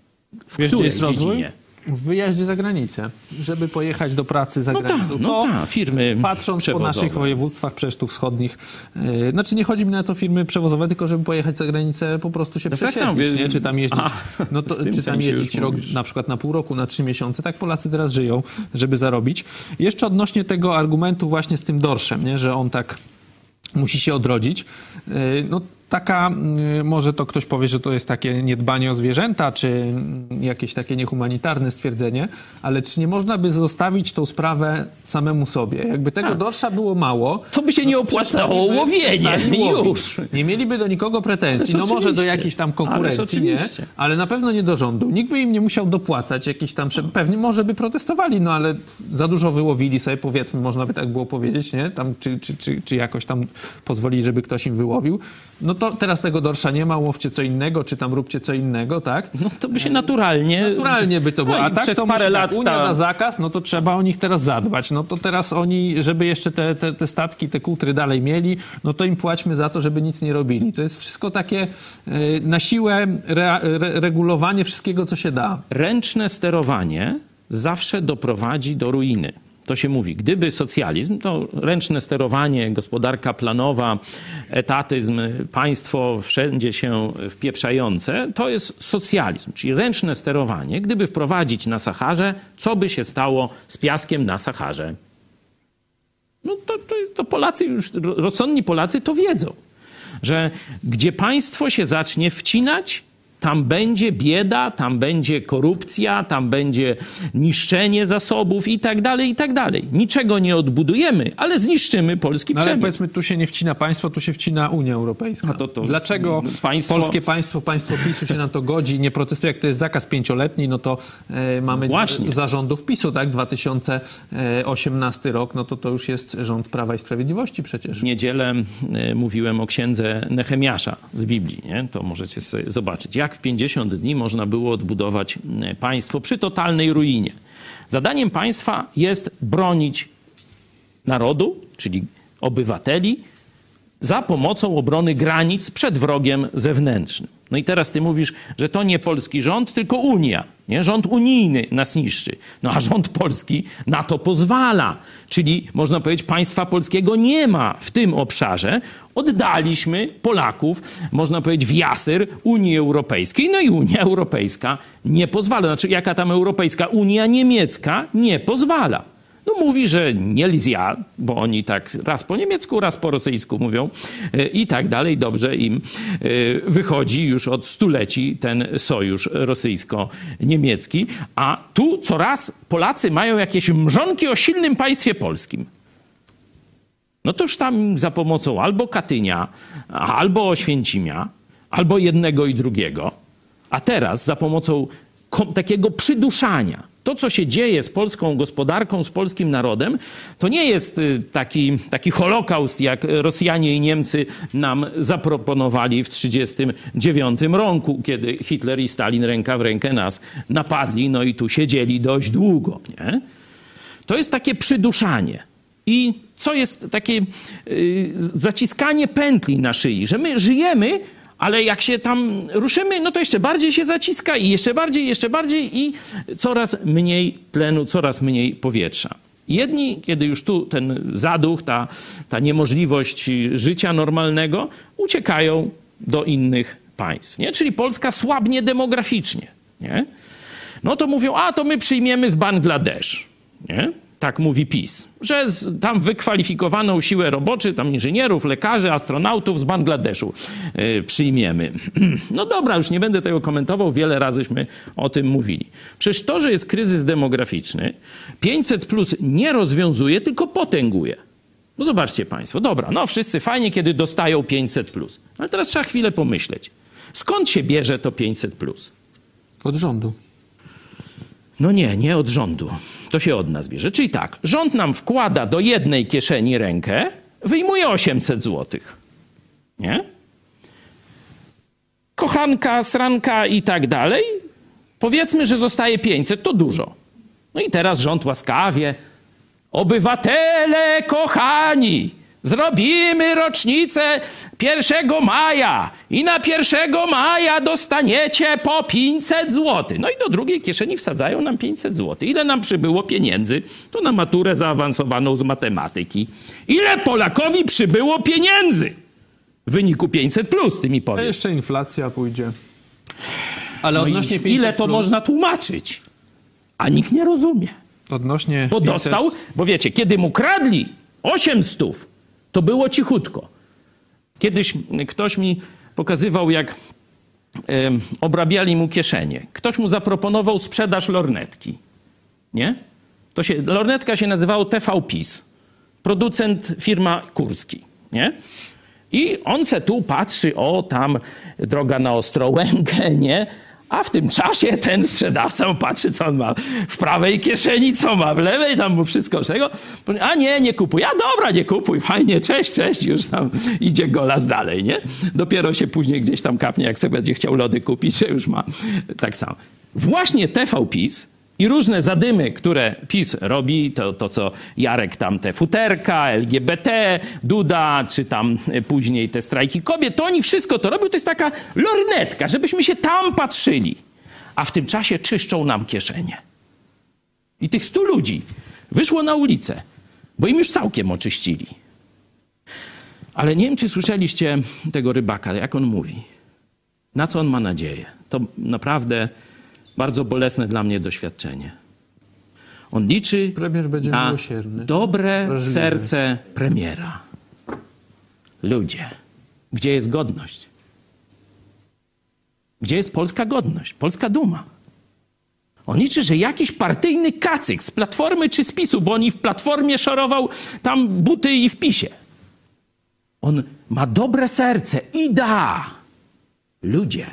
W Wiesz, gdzie jest dziedzinie? rozwój? W wyjeździe za granicę. Żeby pojechać do pracy za No granicą. tak, no tak, firmy patrząc przewozowe. po naszych województwach, przecież tu wschodnich. Yy, znaczy nie chodzi mi na to firmy przewozowe, tylko żeby pojechać za granicę, po prostu się No tak, przesiedlić, tam, nie? Czy tam jeździć, a, no to, w tym czy tam sensie jeździć już rok, mówisz. na przykład na pół roku, na trzy miesiące. Tak Polacy teraz żyją, żeby zarobić. Jeszcze odnośnie tego argumentu właśnie z tym dorszem, nie? Że on tak musi się odrodzić. Yy, no taka, może to ktoś powie, że to jest takie niedbanie o zwierzęta, czy jakieś takie niehumanitarne stwierdzenie, ale czy nie można by zostawić tą sprawę samemu sobie? Jakby tego A. dorsza było mało, To by się nie opłacało przestaliby- łowienie, przestali łowić. już. Nie mieliby do nikogo pretensji. Ależ No może do oczywiście. jakiejś tam Ależ konkurencji, nie? oczywiście. Ale na pewno nie do rządu. Nikt by im nie musiał dopłacać jakiś tam... prze- Pewnie może by protestowali, no ale za dużo wyłowili sobie, powiedzmy, można by tak było powiedzieć, nie? Tam, czy, czy, czy, czy jakoś tam pozwolili, żeby ktoś im wyłowił. No to teraz tego dorsza nie ma, łowcie co innego, czy tam róbcie co innego, tak? No to by się naturalnie... Naturalnie by to było. No i A tak przez to parę musi, lat tak, Unia ta- na zakaz, no to trzeba o nich teraz zadbać. No to teraz oni, żeby jeszcze te, te, te statki, te kutry dalej mieli, no to im płaćmy za to, żeby nic nie robili. To jest wszystko takie y, na siłę re, re, regulowanie wszystkiego, co się da. Ręczne sterowanie zawsze doprowadzi do ruiny. To się mówi, gdyby socjalizm, to ręczne sterowanie, gospodarka planowa, etatyzm, państwo wszędzie się wpieprzające, to jest socjalizm, czyli ręczne sterowanie. Gdyby wprowadzić na Saharze, co by się stało z piaskiem na Saharze? No to, to, jest, to Polacy już, rozsądni Polacy to wiedzą, że gdzie państwo się zacznie wcinać, tam będzie bieda, tam będzie korupcja, tam będzie niszczenie zasobów i tak dalej, i tak dalej. Niczego nie odbudujemy, ale zniszczymy polski No ale przemysł. powiedzmy, tu się nie wcina państwo, tu się wcina Unia Europejska. A to- to Dlaczego państwo- polskie państwo, państwo PiSu się na to godzi, nie protestuje? Jak to jest zakaz pięcioletni, no to e, mamy Właśnie. zarządów PiSu, tak? dwa tysiące osiemnasty rok, no to to już jest rząd Prawa i Sprawiedliwości przecież. W niedzielę e, mówiłem o księdze Nehemiasza z Biblii, nie? To możecie sobie zobaczyć, jak w pięćdziesiąt dni można było odbudować e, państwo przy totalnej ruinie. Zadaniem państwa jest bronić narodu, czyli obywateli, za pomocą obrony granic przed wrogiem zewnętrznym. No i teraz ty mówisz, że to nie polski rząd, tylko Unia. Nie? Rząd unijny nas niszczy. No a rząd polski na to pozwala. Czyli można powiedzieć, państwa polskiego nie ma w tym obszarze. Oddaliśmy Polaków, można powiedzieć, w jasyr Unii Europejskiej. No i Unia Europejska nie pozwala. Znaczy, jaka tam Europejska? Unia Niemiecka nie pozwala. No mówi, że nielzia, bo oni tak raz po niemiecku, raz po rosyjsku mówią i tak dalej. Dobrze im wychodzi już od stuleci ten sojusz rosyjsko-niemiecki. A tu coraz Polacy mają jakieś mrzonki o silnym państwie polskim. No to już tam za pomocą albo Katynia, albo Oświęcimia, albo jednego i drugiego. A teraz za pomocą takiego przyduszania. To, co się dzieje z polską gospodarką, z polskim narodem, to nie jest taki, taki holokaust, jak Rosjanie i Niemcy nam zaproponowali w tysiąc dziewięćset trzydziestym dziewiątym roku, kiedy Hitler i Stalin ręka w rękę nas napadli, no i tu siedzieli dość długo, nie? To jest takie przyduszanie. I co jest takie yy, zaciskanie pętli na szyi, że my żyjemy, ale jak się tam ruszymy, no to jeszcze bardziej się zaciska i jeszcze bardziej, jeszcze bardziej i coraz mniej tlenu, coraz mniej powietrza. Jedni, kiedy już tu ten zaduch, ta, ta niemożliwość życia normalnego, uciekają do innych państw, nie? Czyli Polska słabnie demograficznie, nie? No to mówią, a to my przyjmiemy z Bangladesz, nie? Tak mówi PiS, że z, tam wykwalifikowaną siłę roboczą, tam inżynierów, lekarzy, astronautów z Bangladeszu yy, przyjmiemy. No dobra, już nie będę tego komentował, wiele razyśmy o tym mówili. Przecież to, że jest kryzys demograficzny, pięćset plus nie rozwiązuje, tylko potęguje. No zobaczcie państwo, dobra, no wszyscy fajnie, kiedy dostają pięćset plus. Ale teraz trzeba chwilę pomyśleć. Skąd się bierze to pięćset plus? Od rządu. No nie, nie od rządu. To się od nas bierze. Czyli tak, rząd nam wkłada do jednej kieszeni rękę, wyjmuje osiemset złotych. Nie? Kochanka, sranka i tak dalej. Powiedzmy, że zostaje pięćset, to dużo. No i teraz rząd łaskawie. Obywatele kochani, zrobimy rocznicę pierwszego maja i na pierwszego maja dostaniecie po pięćset złotych. No i do drugiej kieszeni wsadzają nam pięćset złotych. Ile nam przybyło pieniędzy? To na maturę zaawansowaną z matematyki. Ile Polakowi przybyło pieniędzy? W wyniku pięćset plus, ty mi powiesz. A jeszcze inflacja pójdzie. Ale no odnośnie i ile to plus, można tłumaczyć? A nikt nie rozumie. Odnośnie Bo dostał, bo wiecie, kiedy mu kradli osiem stów, to było cichutko. Kiedyś ktoś mi pokazywał, jak y, obrabiali mu kieszenie. Ktoś mu zaproponował sprzedaż lornetki. Nie? To się, lornetka się nazywało T V PiS. Producent firma Kurski. Nie? I on se tu patrzy, o tam droga na Ostrołękę, nie? A w tym czasie ten sprzedawca patrzy, co on ma w prawej kieszeni, co ma w lewej, tam mu wszystko czego. A nie, nie kupuj. A dobra, nie kupuj, fajnie, cześć, cześć, już tam idzie golas dalej, nie? Dopiero się później gdzieś tam kapnie, jak sobie będzie chciał lody kupić, że już ma tak samo. Właśnie T V PiS i różne zadymy, które PiS robi, to, to co Jarek tam te futerka, L G B T, Duda, czy tam później te strajki kobiet, to oni wszystko to robią, to jest taka lornetka, żebyśmy się tam patrzyli. A w tym czasie czyszczą nam kieszenie. I tych stu ludzi wyszło na ulicę, bo im już całkiem oczyścili. Ale nie wiem, czy słyszeliście tego rybaka, jak on mówi. Na co on ma nadzieję? To naprawdę bardzo bolesne dla mnie doświadczenie. On liczy Premier będzie na miłosierny, dobre wrażliwy. serce premiera. Ludzie, gdzie jest godność? Gdzie jest polska godność? Polska duma? On liczy, że jakiś partyjny kacyk z Platformy czy z PiSu, bo on i w Platformie szorował tam buty i w PiSie. On ma dobre serce i da. Ludzie.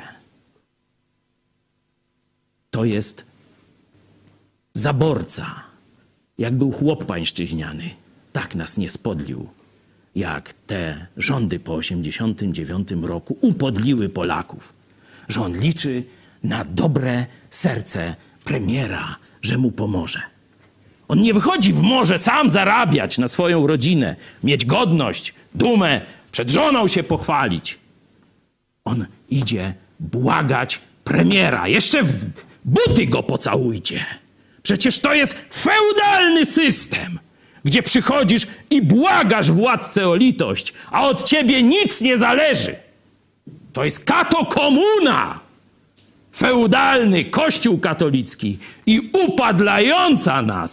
To jest zaborca. Jak był chłop pańszczyźniany, tak nas nie spodlił, jak te rządy po osiemdziesiątym dziewiątym roku upodliły Polaków. Że on liczy na dobre serce premiera, że mu pomoże. On nie wychodzi w morze sam zarabiać na swoją rodzinę, mieć godność, dumę, przed żoną się pochwalić. On idzie błagać premiera. Jeszcze w buty go pocałujcie. Przecież to jest feudalny system, gdzie przychodzisz i błagasz władcę o litość, a od ciebie nic nie zależy. To jest katokomuna. Feudalny Kościół katolicki i upadlająca nas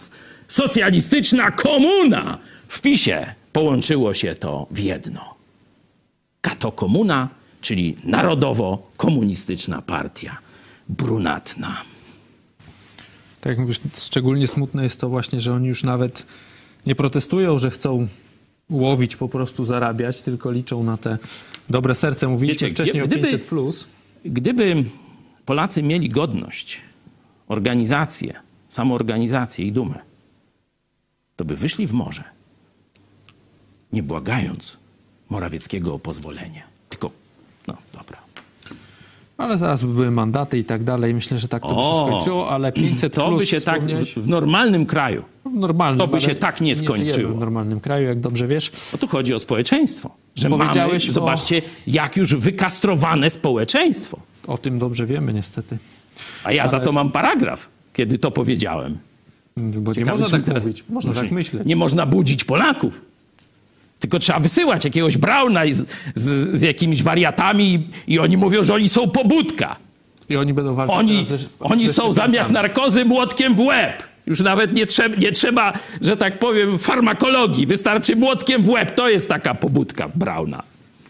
socjalistyczna komuna. W PiSie połączyło się to w jedno. Kato-komuna, czyli narodowo-komunistyczna partia brunatna. Tak jak mówisz, szczególnie smutne jest to właśnie, że oni już nawet nie protestują, że chcą łowić, po prostu zarabiać, tylko liczą na te dobre serce. Mówiliśmy Wiecie, wcześniej gdzie, o pięćset plus. Gdyby Polacy mieli godność, organizację, samoorganizację i dumę, to by wyszli w morze, nie błagając Morawieckiego o pozwolenie. Tylko, no dobra. Ale zaraz by były mandaty i tak dalej. Myślę, że tak to by się O, skończyło, ale pięćset To plus by się tak wspomniałeś- w, w normalnym kraju, w normalnym, to by się ale tak nie żyjemy skończyło. w normalnym kraju, jak dobrze wiesz. bo tu chodzi o społeczeństwo. Że Powiedziałeś mamy, o- zobaczcie, jak już wykastrowane społeczeństwo. O tym dobrze wiemy niestety. A ja za to mam paragraf, kiedy to powiedziałem. Bo nie Ciekawe, można czy tak teraz- mówić. Można Może tak myśleć. Nie można budzić Polaków. Tylko trzeba wysyłać jakiegoś Brauna z, z, z jakimiś wariatami i, i oni mówią, że oni są pobudka. I oni będą walczyć Oni, teraz ze, oni ze są szczepionkami. zamiast narkozy młotkiem w łeb. Już nawet nie trzeba, nie trzeba, że tak powiem, farmakologii. Wystarczy młotkiem w łeb. To jest taka pobudka Brauna.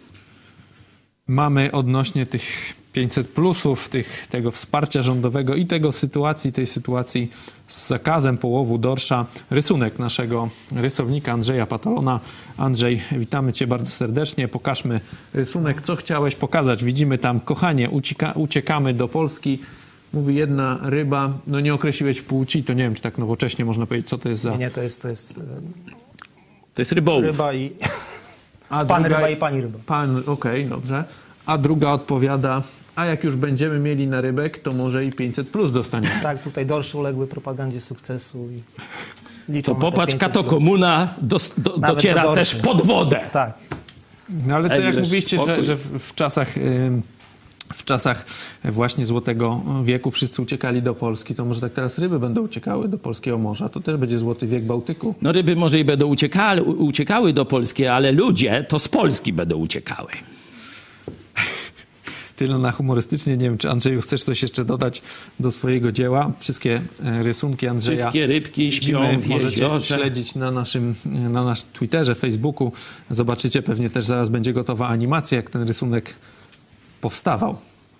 Mamy odnośnie tych pięćset plusów, tych, tego wsparcia rządowego i tego sytuacji, tej sytuacji z zakazem połowu dorsza, rysunek naszego rysownika Andrzeja Patalona. Andrzej, witamy Cię bardzo serdecznie. Pokażmy rysunek. Co chciałeś pokazać? Widzimy tam, kochanie, ucieka, uciekamy do Polski. Mówi jedna ryba, no nie określiłeś płci, to nie wiem, czy tak nowocześnie można powiedzieć, co to jest za... Nie, nie, to jest, to jest e, To jest rybołów. ryba i... A Pan druga- ryba i pani ryba. Pan, okej, dobrze. A druga odpowiada, a jak już będziemy mieli narybek, to może i pięćset plus dostaniemy. Tak, tutaj dorsze uległy propagandzie sukcesu i liczą To na te popatrz, pięćset Kato plus. Komuna dos, do, Nawet dociera do też dorszy. pod wodę. Tak. No ale to Ej, jak żeż mówiliście, że, spokój. że w, w czasach... ym, W czasach właśnie Złotego Wieku wszyscy uciekali do Polski, to może tak teraz ryby będą uciekały do polskiego morza. To też będzie Złoty Wiek Bałtyku. No ryby może i będą uciekały, u- uciekały do Polski, ale ludzie to z Polski będą uciekały. Tyle na humorystycznie. Nie wiem, czy Andrzeju chcesz coś jeszcze dodać do swojego dzieła. Wszystkie e, rysunki Andrzeja Wszystkie rybki śpią widzimy, w możecie jeziorze. śledzić na naszym, na naszym Twitterze, Facebooku. Zobaczycie, pewnie też zaraz będzie gotowa animacja, jak ten rysunek powstawał.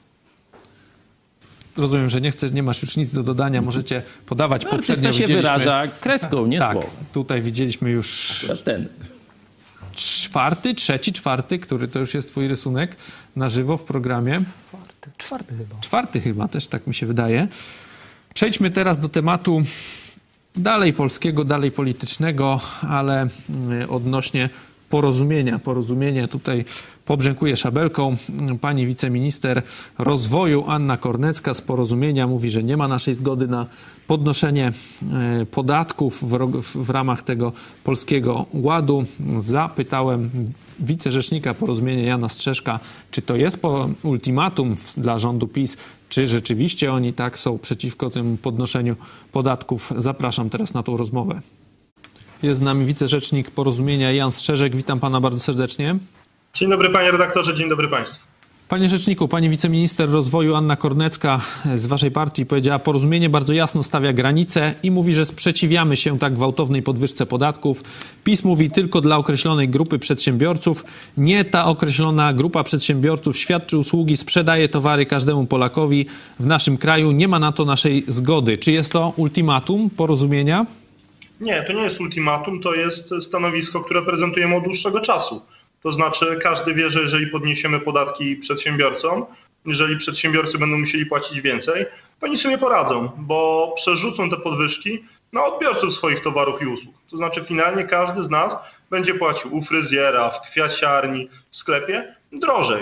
Rozumiem, że nie chcesz, nie masz już nic do dodania. Możecie podawać poprzednio. Artysta się widzieliśmy- wyraża kreską, nie Tak, słowem. tutaj widzieliśmy już Teraz ten. czwarty, trzeci, czwarty, który to już jest twój rysunek na żywo w programie. Czwarty, czwarty chyba. Czwarty chyba, też tak mi się wydaje. Przejdźmy teraz do tematu dalej polskiego, dalej politycznego, ale mm, odnośnie porozumienia. Porozumienie tutaj pobrzękuje szabelką. Pani wiceminister rozwoju Anna Kornecka z Porozumienia mówi, że nie ma naszej zgody na podnoszenie e, podatków w, ro- w ramach tego Polskiego Ładu. Zapytałem wicerzecznika Porozumienia Jana Strzeszka, czy to jest po ultimatum w- dla rządu PiS, czy rzeczywiście oni tak są przeciwko tym podnoszeniu podatków. Zapraszam teraz na tą rozmowę. Jest z nami wicerzecznik Porozumienia Jan Strzeżek. Witam pana bardzo serdecznie. Dzień dobry panie redaktorze, dzień dobry państwu. Panie rzeczniku, pani wiceminister rozwoju Anna Kornecka z waszej partii powiedziała, Porozumienie bardzo jasno stawia granice i mówi, że sprzeciwiamy się tak gwałtownej podwyżce podatków. PiS mówi tylko dla określonej grupy przedsiębiorców. Nie ta określona grupa przedsiębiorców świadczy usługi, sprzedaje towary każdemu Polakowi w naszym kraju. Nie ma na to naszej zgody. Czy jest to ultimatum Porozumienia? Nie, to nie jest ultimatum, to jest stanowisko, które prezentujemy od dłuższego czasu. To znaczy każdy wie, że jeżeli podniesiemy podatki przedsiębiorcom, jeżeli przedsiębiorcy będą musieli płacić więcej, to oni sobie poradzą, bo przerzucą te podwyżki na odbiorców swoich towarów i usług. To znaczy finalnie każdy z nas będzie płacił u fryzjera, w kwiaciarni, w sklepie drożej.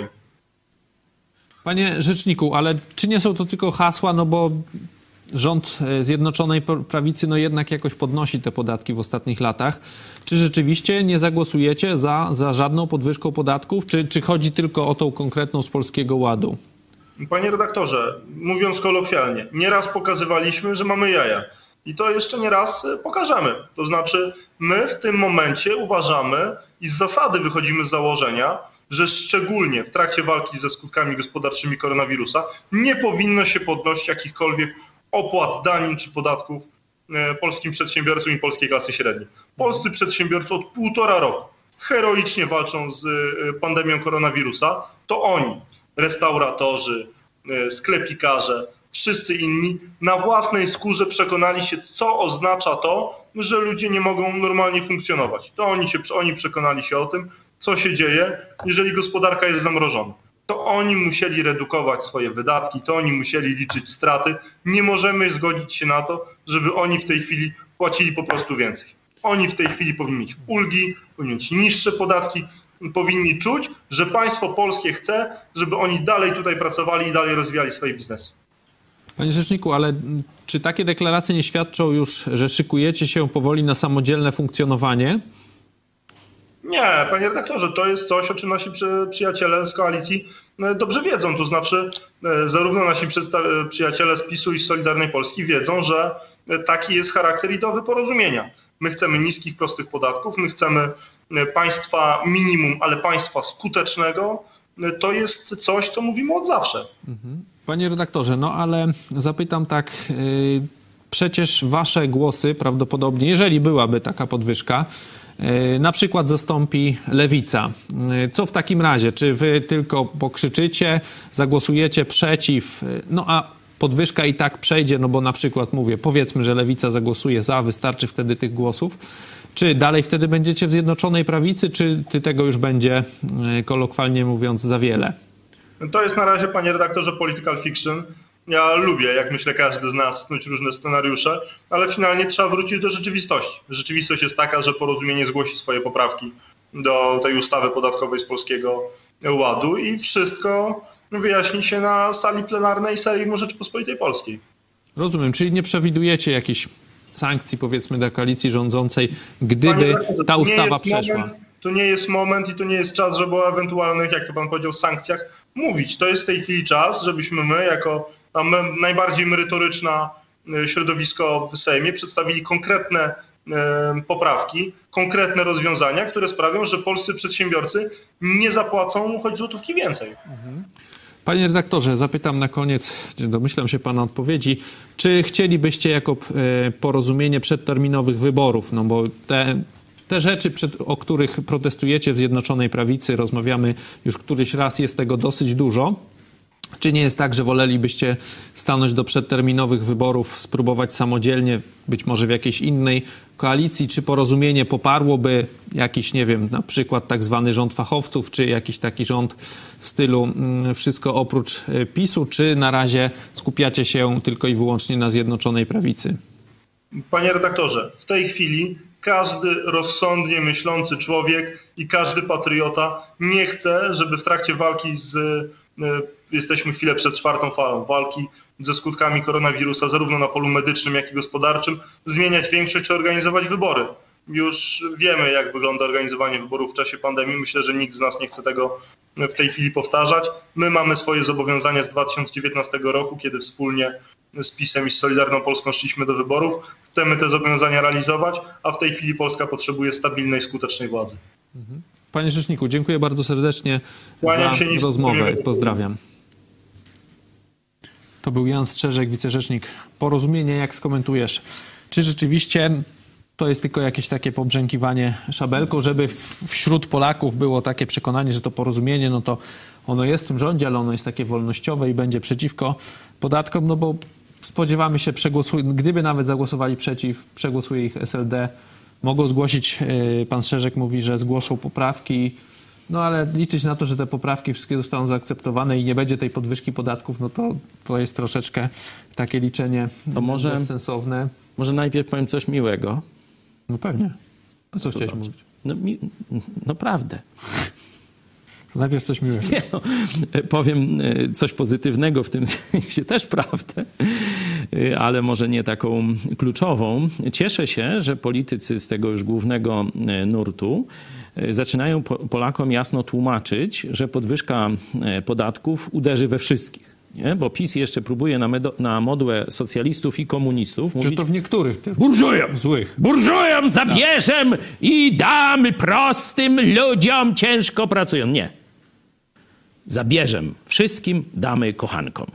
Panie rzeczniku, ale czy nie są to tylko hasła, no bo rząd Zjednoczonej Prawicy no jednak jakoś podnosi te podatki w ostatnich latach. Czy rzeczywiście nie zagłosujecie za, za żadną podwyżką podatków, czy, czy chodzi tylko o tą konkretną z Polskiego Ładu? Panie redaktorze, mówiąc kolokwialnie, nieraz pokazywaliśmy, że mamy jaja. I to jeszcze nie raz pokażemy. To znaczy my w tym momencie uważamy i z zasady wychodzimy z założenia, że szczególnie w trakcie walki ze skutkami gospodarczymi koronawirusa nie powinno się podnosić jakichkolwiek opłat, danin czy podatków polskim przedsiębiorcom i polskiej klasy średniej. Polscy przedsiębiorcy od półtora roku heroicznie walczą z pandemią koronawirusa. To oni, restauratorzy, sklepikarze, wszyscy inni na własnej skórze przekonali się, co oznacza to, że ludzie nie mogą normalnie funkcjonować. To oni, się, oni przekonali się o tym, co się dzieje, jeżeli gospodarka jest zamrożona. To oni musieli redukować swoje wydatki, to oni musieli liczyć straty. Nie możemy zgodzić się na to, żeby oni w tej chwili płacili po prostu więcej. Oni w tej chwili powinni mieć ulgi, powinni mieć niższe podatki, powinni czuć, że państwo polskie chce, żeby oni dalej tutaj pracowali i dalej rozwijali swoje biznesy. Panie rzeczniku, ale czy takie deklaracje nie świadczą już, że szykujecie się powoli na samodzielne funkcjonowanie? Nie, panie redaktorze, to jest coś, o czym nasi przyjaciele z koalicji dobrze wiedzą. To znaczy zarówno nasi przyjaciele z PiSu i z Solidarnej Polski wiedzą, że taki jest charakter ideowy porozumienia. My chcemy niskich, prostych podatków, my chcemy państwa minimum, ale państwa skutecznego. To jest coś, co mówimy od zawsze. Panie redaktorze, no ale zapytam tak, yy, przecież wasze głosy prawdopodobnie, jeżeli byłaby taka podwyżka, yy, na przykład zastąpi Lewica. Yy, co w takim razie? Czy wy tylko pokrzyczycie, zagłosujecie przeciw, yy, no a podwyżka i tak przejdzie, no bo na przykład mówię, powiedzmy, że Lewica zagłosuje za, wystarczy wtedy tych głosów. Czy dalej wtedy będziecie w Zjednoczonej Prawicy, czy tego już będzie, yy, kolokwialnie mówiąc, za wiele? To jest na razie, panie redaktorze, political fiction. Ja lubię, jak myślę, każdy z nas snuć różne scenariusze, ale finalnie trzeba wrócić do rzeczywistości. Rzeczywistość jest taka, że Porozumienie zgłosi swoje poprawki do tej ustawy podatkowej z Polskiego Ładu i wszystko wyjaśni się na sali plenarnej Sejmu Rzeczypospolitej Polskiej. Rozumiem, czyli nie przewidujecie jakichś sankcji, powiedzmy, dla koalicji rządzącej, gdyby ta ustawa przeszła? Moment, to nie jest moment i to nie jest czas, żeby o ewentualnych, jak to pan powiedział, sankcjach mówić. To jest w tej chwili czas, żebyśmy my, jako tam najbardziej merytoryczna środowisko w Sejmie, przedstawili konkretne poprawki, konkretne rozwiązania, które sprawią, że polscy przedsiębiorcy nie zapłacą choć złotówki więcej. Panie redaktorze, zapytam na koniec, domyślam się pana odpowiedzi, czy chcielibyście jako Porozumienie przedterminowych wyborów, no bo te... Te rzeczy, przed, o których protestujecie w Zjednoczonej Prawicy, rozmawiamy już któryś raz, jest tego dosyć dużo. Czy nie jest tak, że wolelibyście stanąć do przedterminowych wyborów, spróbować samodzielnie, być może w jakiejś innej koalicji? Czy Porozumienie poparłoby jakiś, nie wiem, na przykład tak zwany rząd fachowców, czy jakiś taki rząd w stylu wszystko oprócz PiSu, czy na razie skupiacie się tylko i wyłącznie na Zjednoczonej Prawicy? Panie redaktorze, w tej chwili każdy rozsądnie myślący człowiek i każdy patriota nie chce, żeby w trakcie walki z, jesteśmy chwilę przed czwartą falą, walki ze skutkami koronawirusa, zarówno na polu medycznym, jak i gospodarczym, zmieniać większość czy organizować wybory. Już wiemy, jak wygląda organizowanie wyborów w czasie pandemii. Myślę, że nikt z nas nie chce tego w tej chwili powtarzać. My mamy swoje zobowiązania z dwa tysiące dziewiętnastego roku, kiedy wspólnie z PiS-em i z Solidarną Polską szliśmy do wyborów. Chcemy te zobowiązania realizować, a w tej chwili Polska potrzebuje stabilnej, skutecznej władzy. Panie rzeczniku, dziękuję bardzo serdecznie Kłaniam za się nisko. rozmowę. Pozdrawiam. To był Jan Strzeżek, wicerzecznik Porozumienia. Jak skomentujesz? Czy rzeczywiście to jest tylko jakieś takie pobrzękiwanie szabelką, żeby wśród Polaków było takie przekonanie, że to Porozumienie, no to ono jest w tym rządzie, ale ono jest takie wolnościowe i będzie przeciwko podatkom, no bo spodziewamy się, gdyby nawet zagłosowali przeciw, przegłosuje ich S L D, mogą zgłosić, pan Strzeżek mówi, że zgłoszą poprawki, no ale liczyć na to, że te poprawki wszystkie zostaną zaakceptowane i nie będzie tej podwyżki podatków, no to, to jest troszeczkę takie liczenie to może, bezsensowne. Może najpierw powiem coś miłego. No pewnie. A co to chciałeś dobrze. mówić? No, mi, no prawdę. Najpierw coś miłego. Nie, no, powiem coś pozytywnego w tym sensie, też prawdę, ale może nie taką kluczową. Cieszę się, że politycy z tego już głównego nurtu zaczynają Polakom jasno tłumaczyć, że podwyżka podatków uderzy we wszystkich. Nie? Bo PiS jeszcze próbuje na, medo, na modłę socjalistów i komunistów że mówić... to w niektórych tych burżujom, złych. Burżujom zabierzem no. i damy prostym ludziom ciężko pracują. Nie. Zabierzem wszystkim, damy kochankom.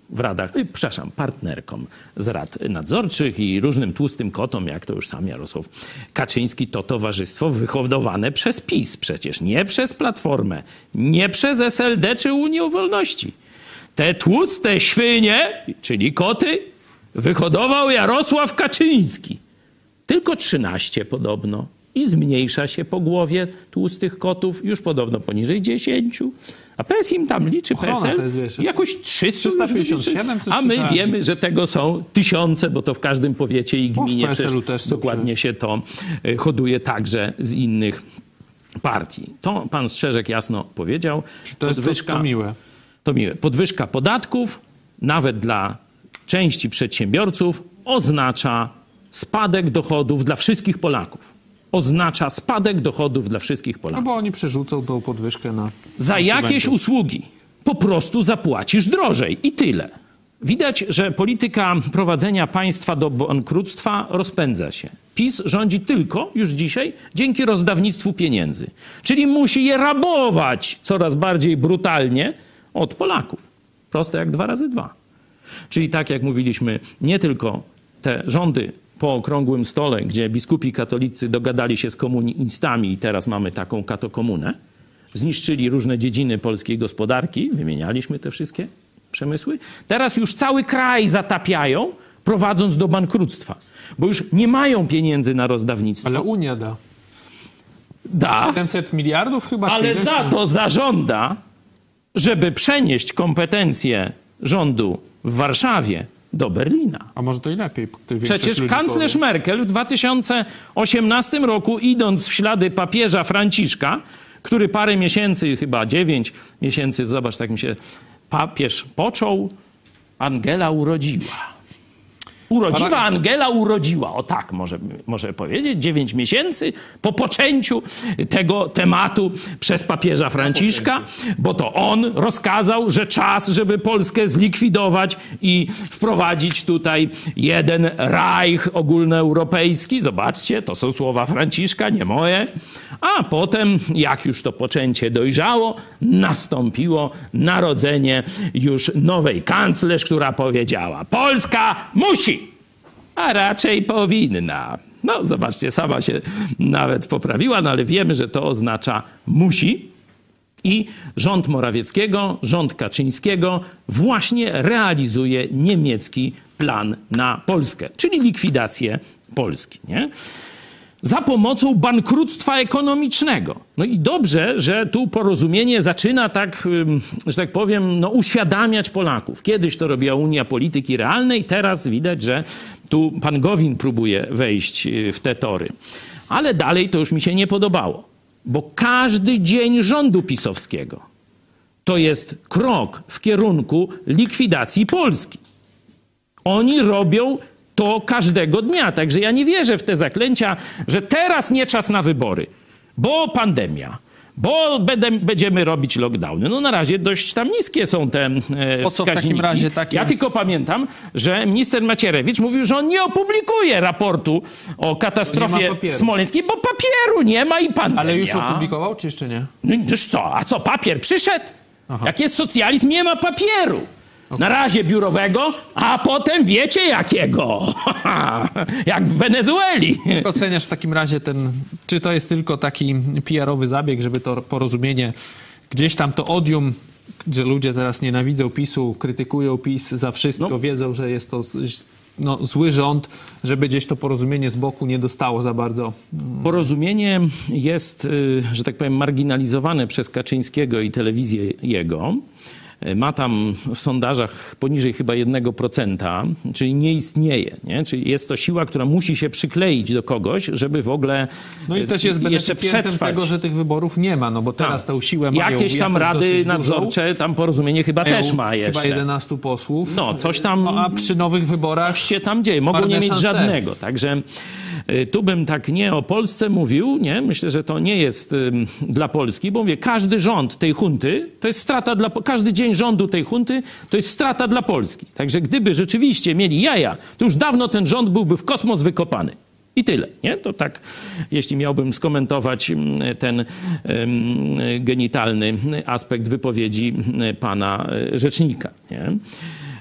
w radach, y, przepraszam, partnerkom z rad nadzorczych i różnym tłustym kotom, jak to już sam Jarosław Kaczyński, to towarzystwo wyhodowane przez PiS przecież, nie przez Platformę, nie przez S L D czy Unię Wolności. Te tłuste świnie, czyli koty, wyhodował Jarosław Kaczyński. Tylko trzynaście podobno. I zmniejsza się po głowie tłustych kotów, już podobno poniżej dziesięciu. A P S im tam liczy, P S L to jest, wiesz, jakoś trzysta pięćdziesiąt siedem, coś a my słyszałem. wiemy, że tego są tysiące, bo to w każdym powiecie i O, w gminie P S L-u przecież też są dokładnie się to y, hoduje także z innych partii. To pan Strzeżek jasno powiedział. Czy to jest to, to miłe? To miłe. Podwyżka podatków, nawet dla części przedsiębiorców, oznacza spadek dochodów dla wszystkich Polaków. Oznacza spadek dochodów dla wszystkich No Polaków. bo oni przerzucą tą podwyżkę na Za jakieś usługi po prostu zapłacisz drożej i tyle. Widać, że polityka prowadzenia państwa do bankructwa rozpędza się. PiS rządzi tylko już dzisiaj dzięki rozdawnictwu pieniędzy. Czyli musi je rabować coraz bardziej brutalnie od Polaków. Proste jak dwa razy dwa. Czyli tak jak mówiliśmy, nie tylko te rządy po okrągłym stole, gdzie biskupi katolicy dogadali się z komunistami i teraz mamy taką katokomunę, zniszczyli różne dziedziny polskiej gospodarki, wymienialiśmy te wszystkie przemysły, teraz już cały kraj zatapiają, prowadząc do bankructwa, bo już nie mają pieniędzy na rozdawnictwo. Ale Unia da. Da, siedemset miliardów chyba. ale czy za to zażąda, żeby przenieść kompetencje rządu w Warszawie do Berlina. A może to i lepiej. Przecież kanclerz Merkel w dwa tysiące osiemnastym roku, idąc w ślady papieża Franciszka, który parę miesięcy, chyba dziewięć miesięcy, zobacz, tak mi się papież począł, Angela urodziła. Urodziwa Angela urodziła, o tak może, może powiedzieć, dziewięć miesięcy po poczęciu tego tematu przez papieża Franciszka, bo to on rozkazał, że czas, żeby Polskę zlikwidować i wprowadzić tutaj jeden Reich ogólnoeuropejski. Zobaczcie, to są słowa Franciszka, nie moje. A potem, jak już to poczęcie dojrzało, nastąpiło narodzenie już nowej kanclerz, która powiedziała: Polska musi, a raczej powinna. No, zobaczcie, sama się nawet poprawiła, no ale wiemy, że to oznacza musi. I rząd Morawieckiego, rząd Kaczyńskiego właśnie realizuje niemiecki plan na Polskę, czyli likwidację Polski, nie? Za pomocą bankructwa ekonomicznego. No i dobrze, że tu porozumienie zaczyna tak, że tak powiem, no, uświadamiać Polaków. Kiedyś to robiła Unia Polityki Realnej, teraz widać, że tu pan Gowin próbuje wejść w te tory. Ale dalej to już mi się nie podobało, bo każdy dzień rządu pisowskiego to jest krok w kierunku likwidacji Polski. Oni robią to każdego dnia. Także ja nie wierzę w te zaklęcia, że teraz nie czas na wybory, bo pandemia, bo będziemy robić lockdowny. No na razie dość tam niskie są te e, Po co w takim razie takie... Ja tylko pamiętam, że minister Macierewicz mówił, że on nie opublikuje raportu o katastrofie smoleńskiej, bo papieru nie ma i pandemia. Ale już opublikował, czy jeszcze nie? No już co? A co, papier przyszedł? Aha. Jak jest socjalizm, nie ma papieru. Na razie biurowego, a potem wiecie jakiego. Jak w Wenezueli. Jak oceniasz w takim razie ten, czy to jest tylko taki P R owy zabieg, żeby to porozumienie, gdzieś tam to odium, że ludzie teraz nienawidzą PiSu, krytykują PiS za wszystko, no. Wiedzą, że jest to no, zły rząd, żeby gdzieś to porozumienie z boku nie dostało za bardzo. Porozumienie jest, że tak powiem, marginalizowane przez Kaczyńskiego i telewizję jego. Ma tam w sondażach poniżej chyba jednego procenta, czyli nie istnieje. Nie? Czyli jest to siła, która musi się przykleić do kogoś, żeby w ogóle no i też jest jeszcze przetrwać. Tego, że tych wyborów nie ma, no bo teraz tę siłę mają. Jakieś tam rady nadzorcze, dużą. Tam porozumienie chyba mają też ma jeszcze. Chyba jedenastu posłów. No, coś tam... No, a przy nowych wyborach... Coś się tam dzieje. Mogą nie mieć szanse. Żadnego. Także tu bym tak nie o Polsce mówił, nie? Myślę, że to nie jest um, dla Polski, bo mówię, każdy rząd tej hunty to jest strata dla... Każdy dzień rządu tej hunty to jest strata dla Polski. Także gdyby rzeczywiście mieli jaja, to już dawno ten rząd byłby w kosmos wykopany. I tyle, nie? To tak, jeśli miałbym skomentować ten um, genitalny aspekt wypowiedzi pana rzecznika, nie?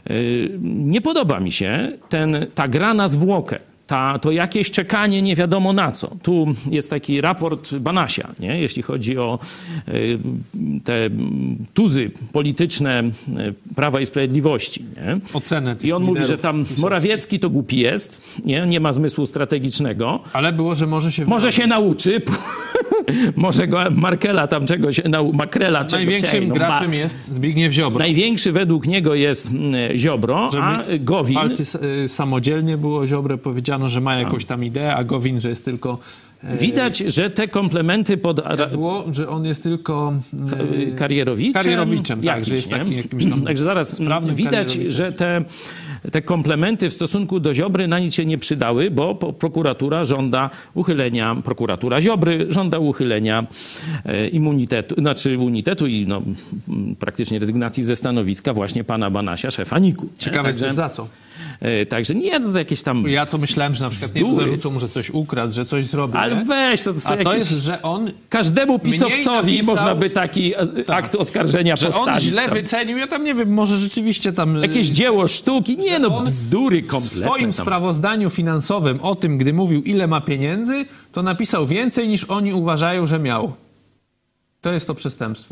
Nie podoba mi się ten, ta gra na zwłokę. Ta, to jakieś czekanie nie wiadomo na co. Tu jest taki raport Banasia, nie? Jeśli chodzi o y, te tuzy polityczne y, Prawa i Sprawiedliwości. Nie? Ocenę tych I on mówi, że tam pisowskich. Morawiecki to głupi jest, nie? Nie ma zmysłu strategicznego. Ale było, że może się... Może się nauczy. Może go Markela tam czegoś, nau, Makrela czegoś. Największym no, graczem ma. jest Zbigniew Ziobro. Największy według niego jest Ziobro, Żeby a Gowin... walczy samodzielnie było Ziobrę powiedziano, że ma jakąś tam ideę, a Gowin, że jest tylko... E, Widać, że te komplementy pod... jak było, że on jest tylko... E, karierowiczem. Karierowiczem, tak, Jakiś, że jest nie? takim jakimś tam... Także zaraz sprawnym widać, karierowiczem. że te, te komplementy w stosunku do Ziobry na nic się nie przydały, bo prokuratura żąda uchylenia, prokuratura Ziobry żąda uchylenia e, immunitetu, znaczy immunitetu i no, praktycznie rezygnacji ze stanowiska właśnie pana Banasia, szefa niku. Ciekawe, Także, za co? Także nie, to jakieś tam... Ja to myślałem, że na przykład nie zarzucą mu, że coś ukradł, że coś zrobił. Ale nie? weź, to, to A jakieś... to jest, że on... Każdemu pisowcowi napisał... można by taki tak. akt oskarżenia że postawić. On źle tam. wycenił, ja tam nie wiem, może rzeczywiście tam... Jakieś dzieło sztuki, nie no, bzdury kompletne. W swoim tam. sprawozdaniu finansowym o tym, gdy mówił, ile ma pieniędzy, to napisał więcej, niż oni uważają, że miał. To jest to przestępstwo.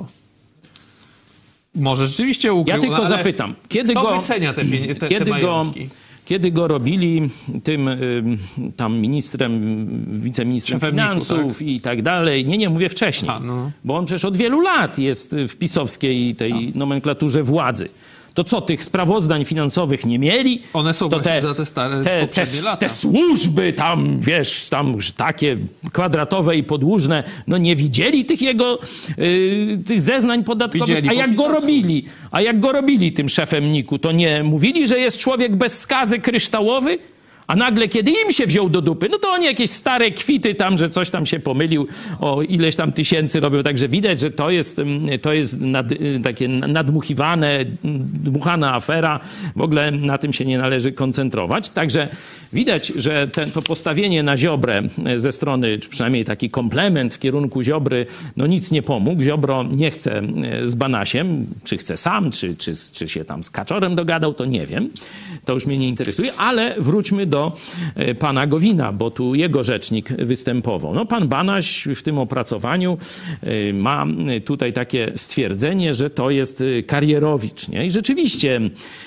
Może rzeczywiście ukrył, Ja tylko ale zapytam, kiedy kto go... wycenia te, pienie- te, kiedy te go, majątki? Kiedy go robili tym y, tam ministrem, wiceministrem Szefem finansów Niku, tak? i tak dalej. Nie, nie, mówię wcześniej. A, no. Bo on przecież od wielu lat jest w pisowskiej tej no. nomenklaturze władzy. To co, tych sprawozdań finansowych nie mieli? One są to właśnie za te stare, te, poprzednie te, lata. Te służby tam, wiesz, tam już takie kwadratowe i podłużne, no nie widzieli tych jego, y, tych zeznań podatkowych. Widzieli, a jak go popisowców. robili? A jak go robili tym szefem niku, to nie mówili, że jest człowiek bez skazy kryształowy? A nagle, kiedy im się wziął do dupy, no to oni jakieś stare kwity tam, że coś tam się pomylił, o ileś tam tysięcy robią. Także widać, że to jest, to jest nad, takie nadmuchiwane, dmuchana afera. W ogóle na tym się nie należy koncentrować. Także widać, że ten, to postawienie na Ziobrę ze strony, czy przynajmniej taki komplement w kierunku Ziobry, no nic nie pomógł. Ziobro nie chce z Banasiem, czy chce sam, czy, czy, czy się tam z Kaczorem dogadał, to nie wiem. To już mnie nie interesuje, ale wróćmy do do pana Gowina, bo tu jego rzecznik występował. No, pan Banaś w tym opracowaniu ma tutaj takie stwierdzenie, że to jest karierowicz. Nie? I rzeczywiście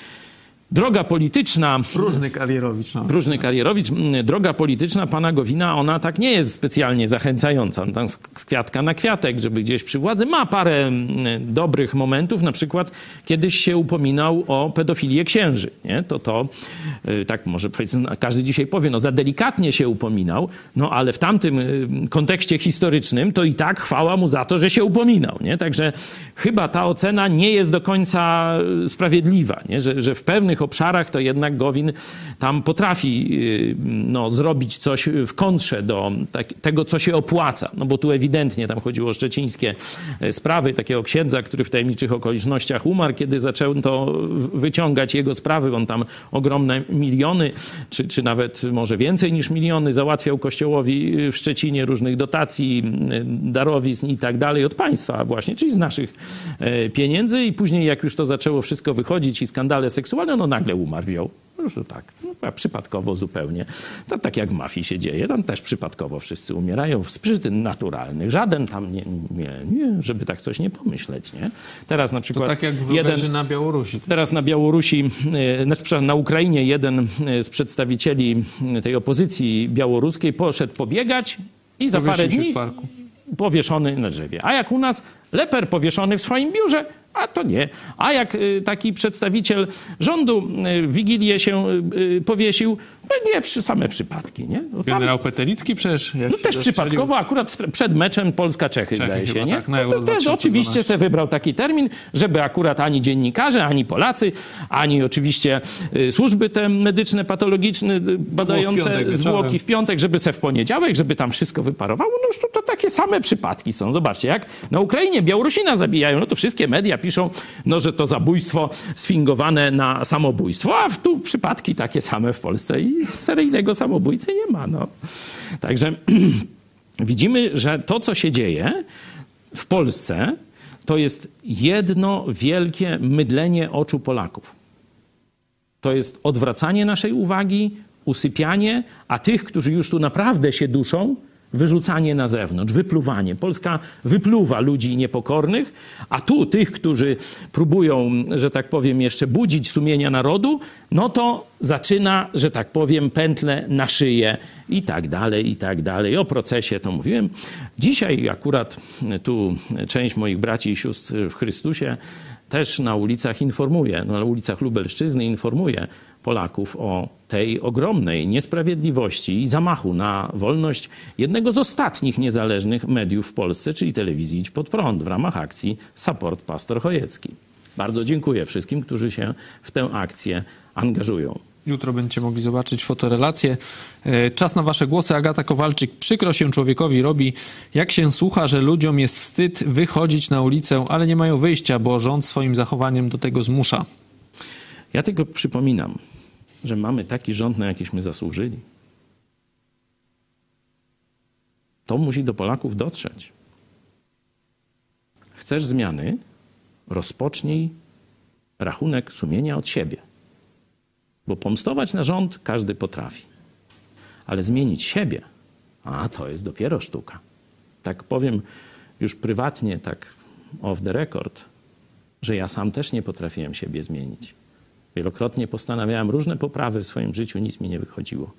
droga polityczna... Próżny karierowicz. No. Próżny karierowicz. Droga polityczna pana Gowina, ona tak nie jest specjalnie zachęcająca. Tam z kwiatka na kwiatek, żeby gdzieś przy władzy. Ma parę dobrych momentów. Na przykład kiedyś się upominał o pedofilię księży. Nie? To to, tak może powiedzmy, każdy dzisiaj powie, no za delikatnie się upominał, no ale w tamtym kontekście historycznym to i tak chwała mu za to, że się upominał. Nie? Także chyba ta ocena nie jest do końca sprawiedliwa. Nie? Że, że w pewnych obszarach to jednak Gowin tam potrafi no, zrobić coś w kontrze do tak, tego, co się opłaca. No bo tu ewidentnie tam chodziło o szczecińskie sprawy takiego księdza, który w tajemniczych okolicznościach umarł, kiedy zaczęto wyciągać jego sprawy. On tam ogromne miliony, czy, czy nawet może więcej niż miliony załatwiał Kościołowi w Szczecinie różnych dotacji, darowizn i tak dalej od państwa właśnie, czyli z naszych pieniędzy. I później jak już to zaczęło wszystko wychodzić i skandale seksualne, no nagle umarł, wziął. No już to tak, no, przypadkowo zupełnie. To tak jak w mafii się dzieje, tam też przypadkowo wszyscy umierają z przyczyn naturalnych. Żaden tam nie, nie, nie, żeby tak coś nie pomyśleć, nie? Teraz na przykład... To tak jak jeden, na Białorusi. Teraz na Białorusi, znaczy na Ukrainie jeden z przedstawicieli tej opozycji białoruskiej poszedł pobiegać i za parę dni powieszony na drzewie. A jak u nas leper powieszony w swoim biurze, a to nie. A jak y, taki przedstawiciel rządu y, w Wigilię się y, powiesił, no nie, przy, same przypadki, nie? No tam, Generał Petelicki przecież. no też przypadkowo, akurat w, przed meczem Polska-Czechy, zdaje się, nie? Tak, na no, też oczywiście sobie wybrał taki termin, żeby akurat ani dziennikarze, ani Polacy, ani oczywiście y, służby te medyczne, patologiczne, y, badające w piątek, zwłoki w piątek, żeby se w poniedziałek, żeby tam wszystko wyparowało. No już to, to takie same przypadki są. Zobaczcie, jak na Ukrainie Białorusina zabijają, no to wszystkie media piszą, no, że to zabójstwo sfingowane na samobójstwo, a tu przypadki takie same w Polsce i seryjnego samobójcy nie ma. No. Także widzimy, że to, co się dzieje w Polsce, to jest jedno wielkie mydlenie oczu Polaków. To jest odwracanie naszej uwagi, usypianie, a tych, którzy już tu naprawdę się duszą, wyrzucanie na zewnątrz, wypluwanie. Polska wypluwa ludzi niepokornych, a tu tych, którzy próbują, że tak powiem, jeszcze budzić sumienia narodu, no to zaczyna, że tak powiem, pętlę na szyję i tak dalej, i tak dalej. O procesie to mówiłem. Dzisiaj akurat tu część moich braci i sióstr w Chrystusie też na ulicach informuje, no na ulicach Lubelszczyzny informuje Polaków o tej ogromnej niesprawiedliwości i zamachu na wolność jednego z ostatnich niezależnych mediów w Polsce, czyli telewizji Idź Pod Prąd w ramach akcji Support Pastor Chojecki. Bardzo dziękuję wszystkim, którzy się w tę akcję angażują. Jutro będziecie mogli zobaczyć fotorelację. Czas na wasze głosy. Agata Kowalczyk. Przykro się człowiekowi robi, jak się słucha, że ludziom jest wstyd wychodzić na ulicę, ale nie mają wyjścia, bo rząd swoim zachowaniem do tego zmusza. Ja tylko przypominam, że mamy taki rząd, na jakiśmy zasłużyli. To musi do Polaków dotrzeć. Chcesz zmiany? Rozpocznij rachunek sumienia od siebie. Bo pomstować na rząd każdy potrafi. Ale zmienić siebie, a to jest dopiero sztuka. Tak powiem już prywatnie, tak off the record, że ja sam też nie potrafiłem siebie zmienić. Wielokrotnie postanawiałem różne poprawy w swoim życiu, nic mi nie wychodziło.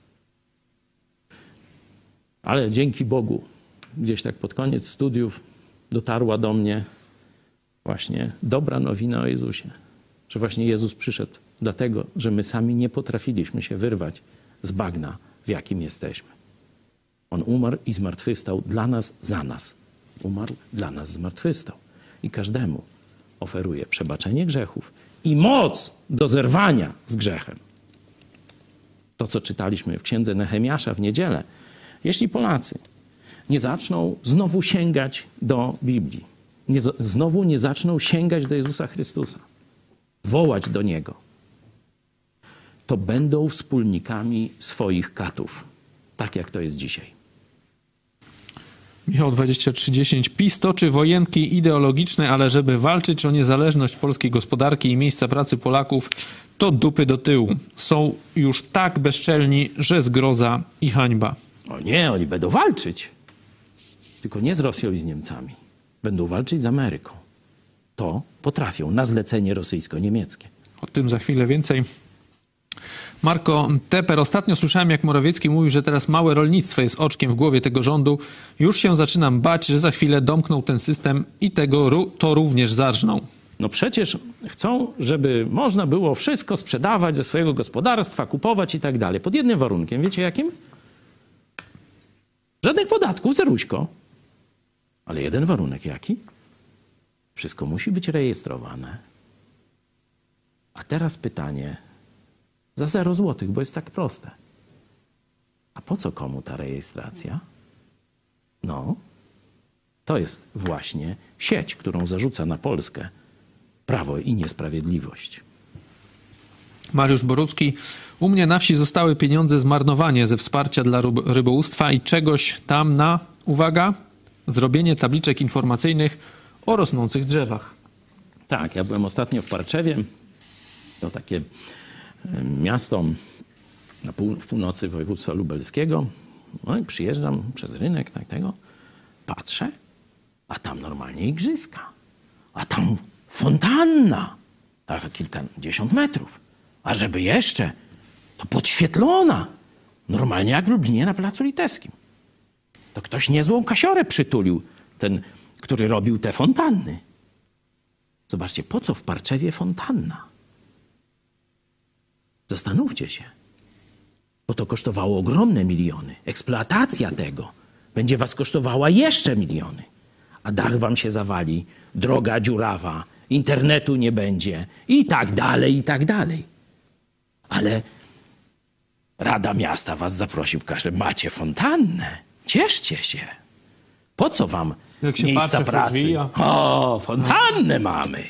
Ale dzięki Bogu, gdzieś tak pod koniec studiów dotarła do mnie właśnie dobra nowina o Jezusie. Że właśnie Jezus przyszedł dlatego, że my sami nie potrafiliśmy się wyrwać z bagna, w jakim jesteśmy. On umarł i zmartwychwstał dla nas, za nas. Umarł dla nas, zmartwychwstał. I każdemu oferuje przebaczenie grzechów i moc do zerwania z grzechem. To, co czytaliśmy w księdze Nehemiasza w niedzielę. Jeśli Polacy nie zaczną znowu sięgać do Biblii, nie, znowu nie zaczną sięgać do Jezusa Chrystusa, wołać do Niego, to będą wspólnikami swoich katów. Tak jak to jest dzisiaj. Michał dwadzieścia trzy dziesięć. PiS toczy wojenki ideologiczne, ale żeby walczyć o niezależność polskiej gospodarki i miejsca pracy Polaków, to dupy do tyłu. Są już tak bezczelni, że zgroza i hańba. O nie, oni będą walczyć. Tylko nie z Rosją i z Niemcami. Będą walczyć z Ameryką. To potrafią na zlecenie rosyjsko-niemieckie. O tym za chwilę więcej. Marko Teper. Ostatnio słyszałem, jak Morawiecki mówił, że teraz małe rolnictwo jest oczkiem w głowie tego rządu. Już się zaczynam bać, że za chwilę domkną ten system i tego to również zarżną. No przecież chcą, żeby można było wszystko sprzedawać ze swojego gospodarstwa, kupować i tak dalej. Pod jednym warunkiem. Wiecie jakim? Żadnych podatków, zeruśko. Ale jeden warunek jaki? Wszystko musi być rejestrowane. A teraz pytanie za zero złotych, bo jest tak proste. A po co komu ta rejestracja? No, to jest właśnie sieć, którą zarzuca na Polskę Prawo i Niesprawiedliwość. Mariusz Borucki. U mnie na wsi zostały pieniądze zmarnowanie ze wsparcia dla rybołówstwa i czegoś tam na, uwaga, zrobienie tabliczek informacyjnych o rosnących drzewach. Tak, ja byłem ostatnio w Parczewie. To takie miasto na pół, w północy województwa lubelskiego. No i przyjeżdżam przez rynek, tak tego, patrzę, a tam normalnie igrzyska. A tam fontanna, taka kilkadziesiąt metrów. A żeby jeszcze, to podświetlona. Normalnie jak w Lublinie na Placu Litewskim. To ktoś niezłą kasiorę przytulił, ten, który robił te fontanny. Zobaczcie, po co w Parczewie fontanna? Zastanówcie się. Bo to kosztowało ogromne miliony. Eksploatacja tego będzie was kosztowała jeszcze miliony. A dach wam się zawali, droga dziurawa, internetu nie będzie i tak dalej, i tak dalej. Ale Rada Miasta was zaprosi, że macie fontannę. Cieszcie się. Po co wam Jak się miejsca pracy? Rozwija. O, fontannę mamy.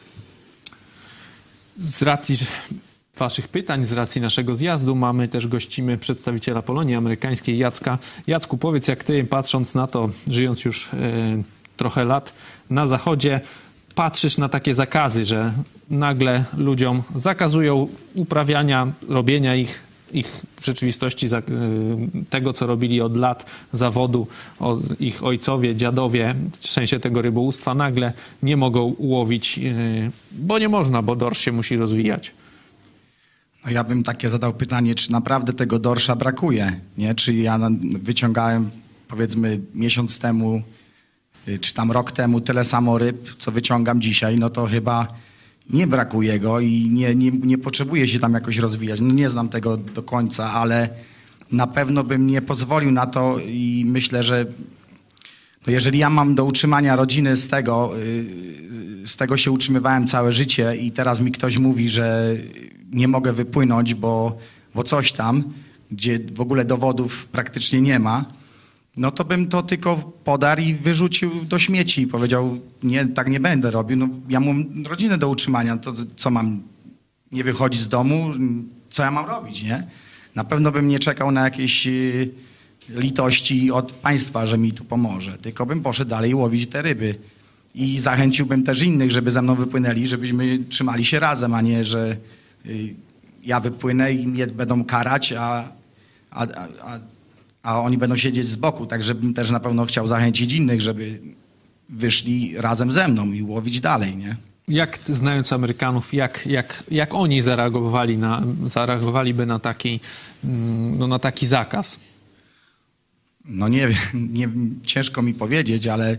Z racji waszych pytań, z racji naszego zjazdu mamy też gościmy przedstawiciela Polonii Amerykańskiej Jacka. Jacku, powiedz, jak ty, patrząc na to, żyjąc już y, trochę lat na Zachodzie, patrzysz na takie zakazy, że nagle ludziom zakazują uprawiania, robienia ich, ich w rzeczywistości tego, co robili od lat, zawodu, ich ojcowie, dziadowie, w sensie tego rybołówstwa, nagle nie mogą łowić, bo nie można, bo dorsz się musi rozwijać. No ja bym takie zadał pytanie, czy naprawdę tego dorsza brakuje, nie? Czy ja wyciągałem, powiedzmy, miesiąc temu, czy tam rok temu tyle samo ryb, co wyciągam dzisiaj, no to chyba nie brakuje go i nie, nie, nie potrzebuje się tam jakoś rozwijać. No nie znam tego do końca, ale na pewno bym nie pozwolił na to i myślę, że no jeżeli ja mam do utrzymania rodziny z tego, z tego się utrzymywałem całe życie i teraz mi ktoś mówi, że nie mogę wypłynąć, bo, bo coś tam, gdzie w ogóle dowodów praktycznie nie ma, no to bym to tylko podarł i wyrzucił do śmieci i powiedział, nie, tak nie będę robił. No, ja mam rodzinę do utrzymania, to co mam, nie wychodzić z domu, co ja mam robić, nie? Na pewno bym nie czekał na jakieś y, litości od państwa, że mi tu pomoże, tylko bym poszedł dalej łowić te ryby i zachęciłbym też innych, żeby ze mną wypłynęli, żebyśmy trzymali się razem, a nie, że y, ja wypłynę i mnie będą karać, a, a, a a oni będą siedzieć z boku, także bym też na pewno chciał zachęcić innych, żeby wyszli razem ze mną i łowić dalej, nie? Jak, znając Amerykanów, jak, jak, jak oni zareagowali na, zareagowaliby na taki, no, na taki zakaz? No nie wiem, nie, ciężko mi powiedzieć, ale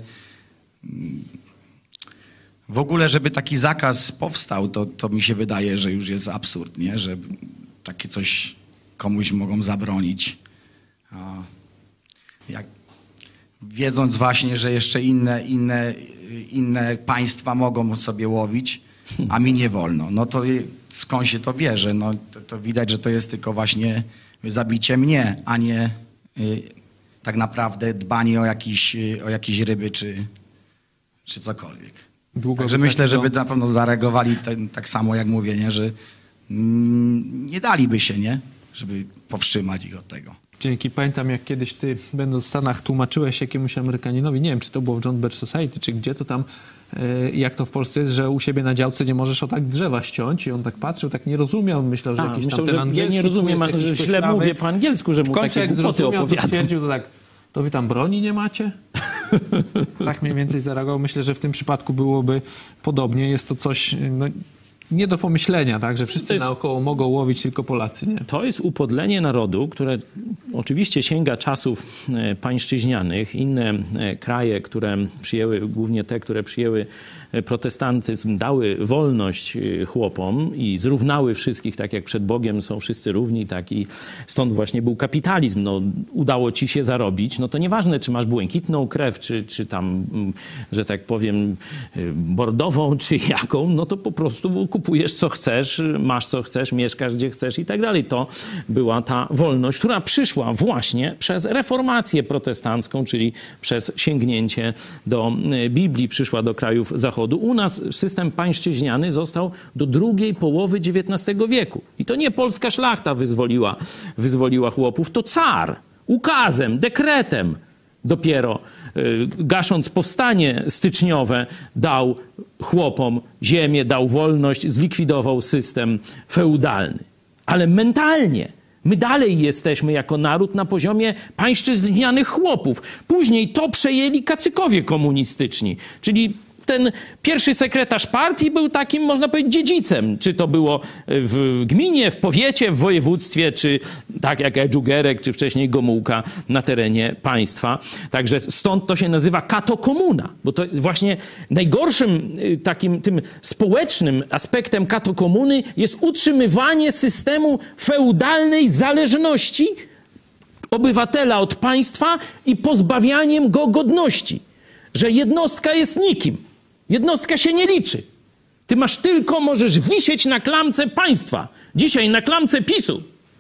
w ogóle, żeby taki zakaz powstał, to, to mi się wydaje, że już jest absurd, nie? Że takie coś komuś mogą zabronić. Jak, wiedząc właśnie, że jeszcze inne, inne, inne państwa mogą sobie łowić, a mi nie wolno, no to skąd się to bierze? No to, to widać, że to jest tylko właśnie zabicie mnie, a nie y, tak naprawdę dbanie o jakieś, o jakieś ryby czy, czy cokolwiek. Długo Także myślę, żeby na pewno zareagowali ten, tak samo jak mówię, nie? Że mm, nie daliby się, nie? Żeby powstrzymać ich od tego. Dzięki. Pamiętam, jak kiedyś ty, będąc w Stanach, tłumaczyłeś jakiemuś Amerykaninowi, nie wiem, czy to było w John Birch Society, czy gdzie to tam, yy, jak to w Polsce jest, że u siebie na działce nie możesz o tak drzewa ściąć i on tak patrzył, tak nie rozumiał, myślał, że A, jakiś myślał, tam ten angielski... Ja nie rozumiem, że źle koślawy. mówię po angielsku, że mu w końcu, takie jak głupoty zrozumiał, to opowiadam. stwierdził, to tak, to wy tam broni nie macie? Tak mniej więcej zareagował. Myślę, że w tym przypadku byłoby podobnie. Jest to coś... No, nie do pomyślenia, tak, że wszyscy jest, naokoło mogą łowić, tylko Polacy nie. To jest upodlenie narodu, które oczywiście sięga czasów pańszczyźnianych. Inne kraje, które przyjęły, głównie te, które przyjęły protestantyzm, dały wolność chłopom i zrównały wszystkich, tak jak przed Bogiem są wszyscy równi, tak i stąd właśnie był kapitalizm. No, udało ci się zarobić, no to nieważne, czy masz błękitną krew, czy, czy tam, że tak powiem, bordową, czy jaką, no to po prostu kupujesz co chcesz, masz co chcesz, mieszkasz gdzie chcesz i tak dalej. To była ta wolność, która przyszła właśnie przez reformację protestancką, czyli przez sięgnięcie do Biblii, przyszła do krajów Zachodu. U nas system pańszczyźniany został do drugiej połowy dziewiętnastego wieku. I to nie polska szlachta wyzwoliła, wyzwoliła chłopów, to car ukazem, dekretem dopiero y, gasząc powstanie styczniowe dał chłopom ziemię, dał wolność, zlikwidował system feudalny. Ale mentalnie my dalej jesteśmy jako naród na poziomie pańszczyźnianych chłopów. Później to przejęli kacykowie komunistyczni, czyli ten pierwszy sekretarz partii był takim, można powiedzieć, dziedzicem. Czy to było w gminie, w powiecie, w województwie, czy tak jak Edżugerek, czy wcześniej Gomułka na terenie państwa. Także stąd to się nazywa katokomuna, bo to właśnie najgorszym takim tym społecznym aspektem katokomuny jest utrzymywanie systemu feudalnej zależności obywatela od państwa i pozbawianiem go godności. Że jednostka jest nikim. Jednostka się nie liczy. Ty masz tylko, możesz wisieć na klamce państwa. Dzisiaj na klamce PiSu.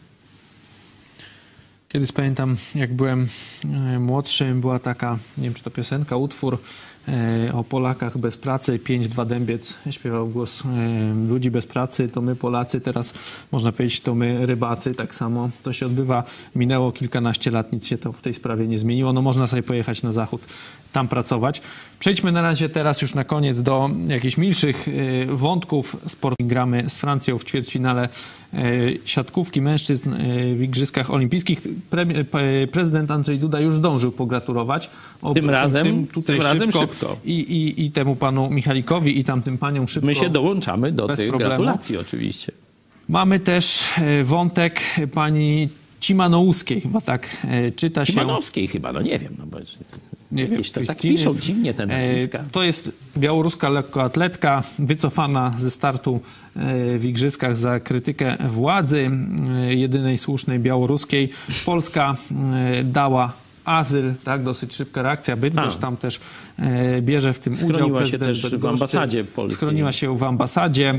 Kiedyś pamiętam, jak byłem młodszy, była taka, nie wiem, czy to piosenka, utwór e, o Polakach bez pracy. pięć dwa Dębiec śpiewał głos e, ludzi bez pracy, to my Polacy, teraz można powiedzieć, to my rybacy. Tak samo to się odbywa. Minęło kilkanaście lat, nic się to w tej sprawie nie zmieniło. No można sobie pojechać na zachód, tam pracować. Przejdźmy na razie teraz już na koniec do jakichś milszych y, wątków. Sport gramy z Francją w ćwierćfinale y, siatkówki mężczyzn y, w Igrzyskach Olimpijskich. Pre, pre, prezydent Andrzej Duda już zdążył pogratulować. O, tym razem, tym, tutaj tym szybko, razem szybko. I, i, I temu panu Michalikowi i tamtym paniom szybko. My się dołączamy do bez tych problemu. gratulacji oczywiście. Mamy też y, wątek pani Cimanouskiej, chyba tak y, czyta się. Cimanowskiej chyba, no nie wiem. No bo Nie wiem, jakieś to, tak Krystyny- piszą dziwnie te nazwiska. E, To jest białoruska lekkoatletka wycofana ze startu e, w Igrzyskach za krytykę władzy e, jedynej słusznej białoruskiej. Polska e, dała azyl, tak, dosyć szybka reakcja. Bydgoszcz A. tam też e, bierze w tym udział. Schroniła się Prezydent też w Bydgoszczy ambasadzie polskiej. Schroniła się w ambasadzie.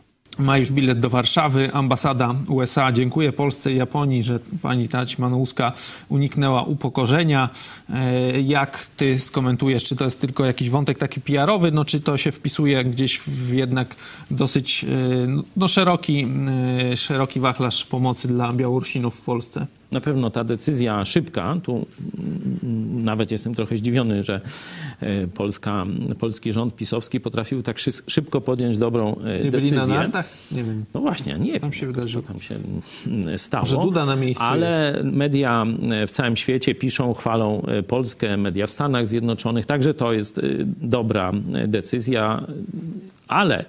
Ma już bilet do Warszawy. Ambasada U S A dziękuję Polsce i Japonii, że pani ta Cimanouska uniknęła upokorzenia. E, Jak ty skomentujesz? Czy to jest tylko jakiś wątek taki P R owy, no czy to się wpisuje gdzieś w jednak dosyć e, no, szeroki, e, szeroki wachlarz pomocy dla Białorusinów w Polsce? Na pewno ta decyzja szybka, tu mm, nawet jestem trochę zdziwiony, że e, Polska, polski rząd pisowski potrafił tak szy- szybko podjąć dobrą e, Nie byli decyzję. na nartach? Nie wiem. No właśnie, nie wiem, się wydarzyło? co tam się mm, stało. Może Duda na miejscu Ale media w całym świecie piszą, chwalą e, Polskę, media w Stanach Zjednoczonych, także to jest e, dobra e, decyzja, ale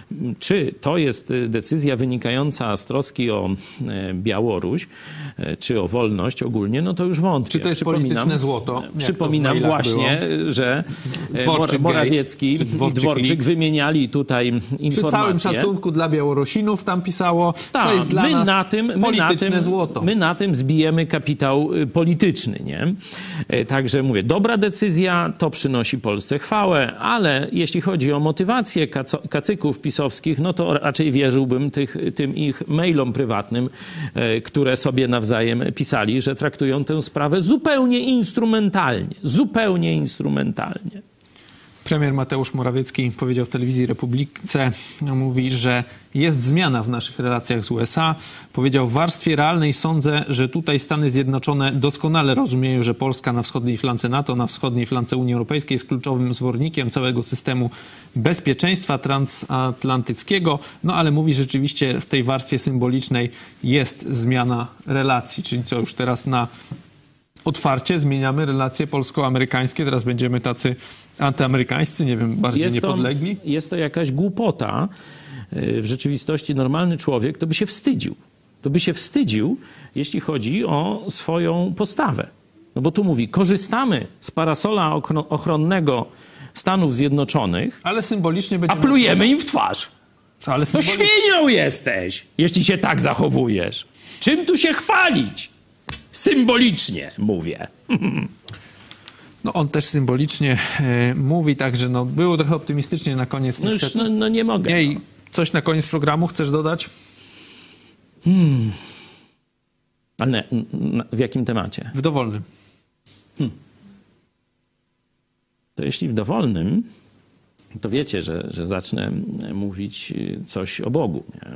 czy to jest decyzja wynikająca z troski o e, Białoruś, e, czy o wolność ogólnie, no to już wątpię. Czy to jest polityczne złoto? Jak Przypominam to w mailach właśnie, było? że e, Dworczyk Morawiecki Gate, czy i Dworczyk Dworczyk Leaks. wymieniali tutaj informacje. Przy całym szacunku dla Białorusinów tam pisało, Tak, to jest dla my nas na tym, my polityczne na tym, złoto. My na tym zbijemy kapitał y, polityczny, nie? E, Także mówię, dobra decyzja, to przynosi Polsce chwałę, ale jeśli chodzi o motywację kaco- kacyków pisowskich, no to raczej wierzyłbym tych, tym ich mailom prywatnym, e, które sobie nawzajem pisali, że traktują tę sprawę zupełnie instrumentalnie, zupełnie instrumentalnie. Premier Mateusz Morawiecki powiedział w telewizji Republice, mówi, że jest zmiana w naszych relacjach z U S A. Powiedział, w warstwie realnej sądzę, że tutaj Stany Zjednoczone doskonale rozumieją, że Polska na wschodniej flance NATO, na wschodniej flance Unii Europejskiej jest kluczowym zwornikiem całego systemu bezpieczeństwa transatlantyckiego. No ale mówi, rzeczywiście w tej warstwie symbolicznej jest zmiana relacji, czyli co już teraz na otwarcie zmieniamy relacje polsko-amerykańskie. Teraz będziemy tacy antyamerykańscy, nie wiem, bardziej Jest to, niepodlegli. jest to jakaś głupota. W rzeczywistości normalny człowiek to by się wstydził. To by się wstydził, jeśli chodzi o swoją postawę. No bo tu mówi, korzystamy z parasola ochro- ochronnego Stanów Zjednoczonych, Ale symbolicznie a będziemy... plujemy im w twarz. Co, ale No symbolicznie... świnią jesteś, jeśli się tak zachowujesz. Czym tu się chwalić? Symbolicznie mówię. No on też symbolicznie e, mówi, także no, było trochę optymistycznie na koniec. No już niestety. no, no nie mogę. Ej, coś na koniec programu chcesz dodać? Ale ne- n- w jakim temacie? W dowolnym. To jeśli w dowolnym, to wiecie, że, że zacznę mówić coś o Bogu. Nie?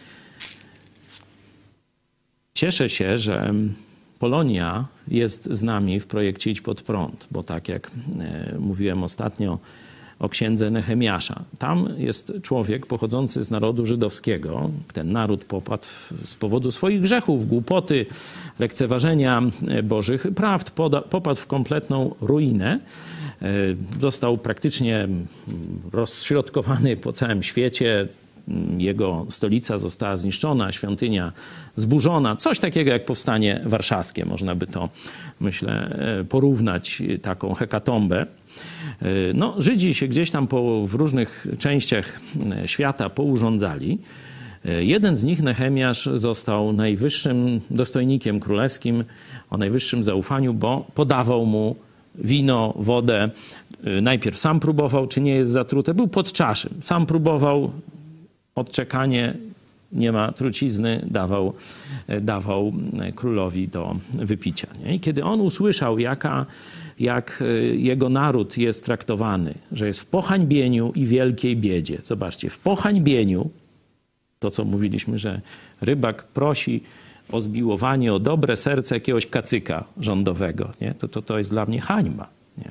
Cieszę się, że Polonia jest z nami w projekcie Idź Pod Prąd, bo tak jak e, mówiłem ostatnio o księdze Nehemiasza, tam jest człowiek pochodzący z narodu żydowskiego. Ten naród popadł w, z powodu swoich grzechów, głupoty, lekceważenia bożych prawd, poda, popadł w kompletną ruinę. E, został praktycznie rozśrodkowany po całym świecie. Jego stolica została zniszczona, świątynia zburzona. Coś takiego jak powstanie warszawskie. Można by to, myślę, porównać, taką hekatombę. No, Żydzi się gdzieś tam po, w różnych częściach świata pourządzali. Jeden z nich, Nehemiasz, został najwyższym dostojnikiem królewskim o najwyższym zaufaniu, bo podawał mu wino, wodę. Najpierw sam próbował, czy nie jest zatrute. Był podczaszym. Sam próbował, odczekanie, nie ma trucizny, dawał, dawał królowi do wypicia. Nie? I kiedy on usłyszał, jaka, jak jego naród jest traktowany, że jest w pohańbieniu i wielkiej biedzie. Zobaczcie, w pohańbieniu, to co mówiliśmy, że rybak prosi o zmiłowanie, o dobre serce jakiegoś kacyka rządowego, nie? To, to, to jest dla mnie hańba. Nie?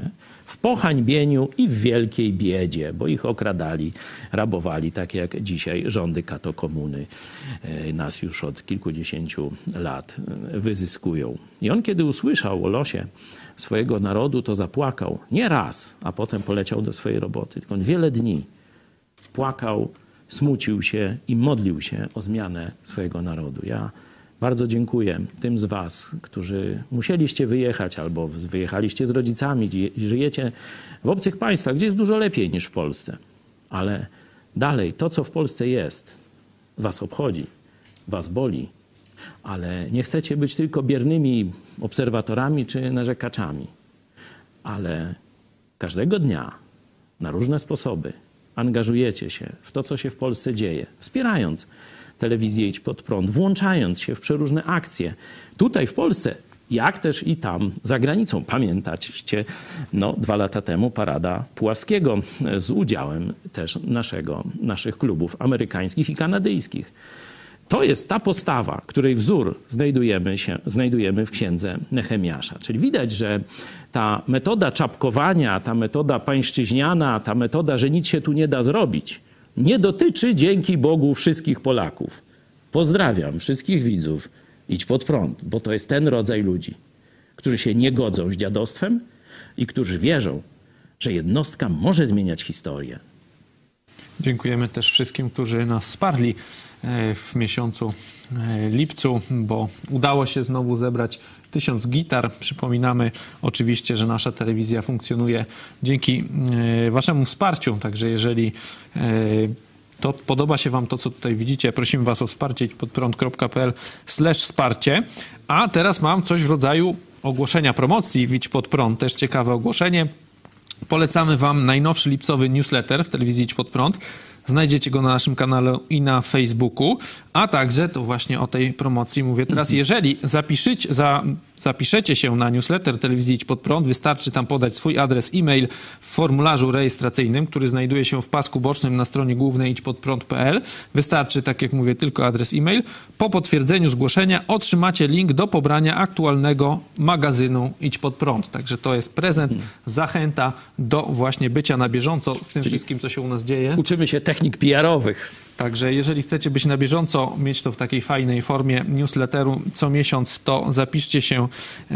w pohańbieniu i w wielkiej biedzie, bo ich okradali, rabowali, tak jak dzisiaj rządy katokomuny nas już od kilkudziesięciu lat wyzyskują. I on, kiedy usłyszał o losie swojego narodu, to zapłakał. Nie raz, a potem poleciał do swojej roboty, tylko on wiele dni płakał, smucił się i modlił się o zmianę swojego narodu. Ja bardzo dziękuję tym z was, którzy musieliście wyjechać albo wyjechaliście z rodzicami, żyjecie w obcych państwach, gdzie jest dużo lepiej niż w Polsce. Ale dalej, to co w Polsce jest, was obchodzi, was boli. Ale nie chcecie być tylko biernymi obserwatorami czy narzekaczami. Ale każdego dnia na różne sposoby angażujecie się w to, co się w Polsce dzieje, wspierając telewizję Idź Pod Prąd, włączając się w przeróżne akcje tutaj w Polsce, jak też i tam za granicą. Pamiętacie, no dwa lata temu parada Puławskiego z udziałem też naszego, naszych klubów amerykańskich i kanadyjskich. To jest ta postawa, której wzór znajdujemy, się, znajdujemy w księdze Nehemiasza. Czyli widać, że ta metoda czapkowania, ta metoda pańszczyźniana, ta metoda, że nic się tu nie da zrobić, nie dotyczy dzięki Bogu wszystkich Polaków. Pozdrawiam wszystkich widzów. Idź Pod Prąd, bo to jest ten rodzaj ludzi, którzy się nie godzą z dziadostwem i którzy wierzą, że jednostka może zmieniać historię. Dziękujemy też wszystkim, którzy nas wsparli w miesiącu lipcu, bo udało się znowu zebrać tysiąc gitar. Przypominamy oczywiście, że nasza telewizja funkcjonuje dzięki waszemu wsparciu, także jeżeli to podoba się wam to, co tutaj widzicie, prosimy was o wsparcie idźpodprąd kropka p l slash wsparcie. A teraz mam coś w rodzaju ogłoszenia promocji w Idź Pod Prąd, też ciekawe ogłoszenie. Polecamy wam najnowszy lipcowy newsletter w telewizji Idź Pod Prąd. Znajdziecie go na naszym kanale i na Facebooku, a także to właśnie o tej promocji mówię teraz. Jeżeli zapiszecie, za, zapiszecie się na newsletter telewizji Idź Pod Prąd, wystarczy tam podać swój adres e-mail w formularzu rejestracyjnym, który znajduje się w pasku bocznym na stronie głównej idź pod prąd kropka p l. Wystarczy, tak jak mówię, tylko adres e-mail. Po potwierdzeniu zgłoszenia otrzymacie link do pobrania aktualnego magazynu Idź Pod Prąd. Także to jest prezent, zachęta do właśnie bycia na bieżąco z tym Czyli wszystkim, co się u nas dzieje. Uczymy się technik P R-owych. Także jeżeli chcecie być na bieżąco, mieć to w takiej fajnej formie newsletteru co miesiąc, to zapiszcie się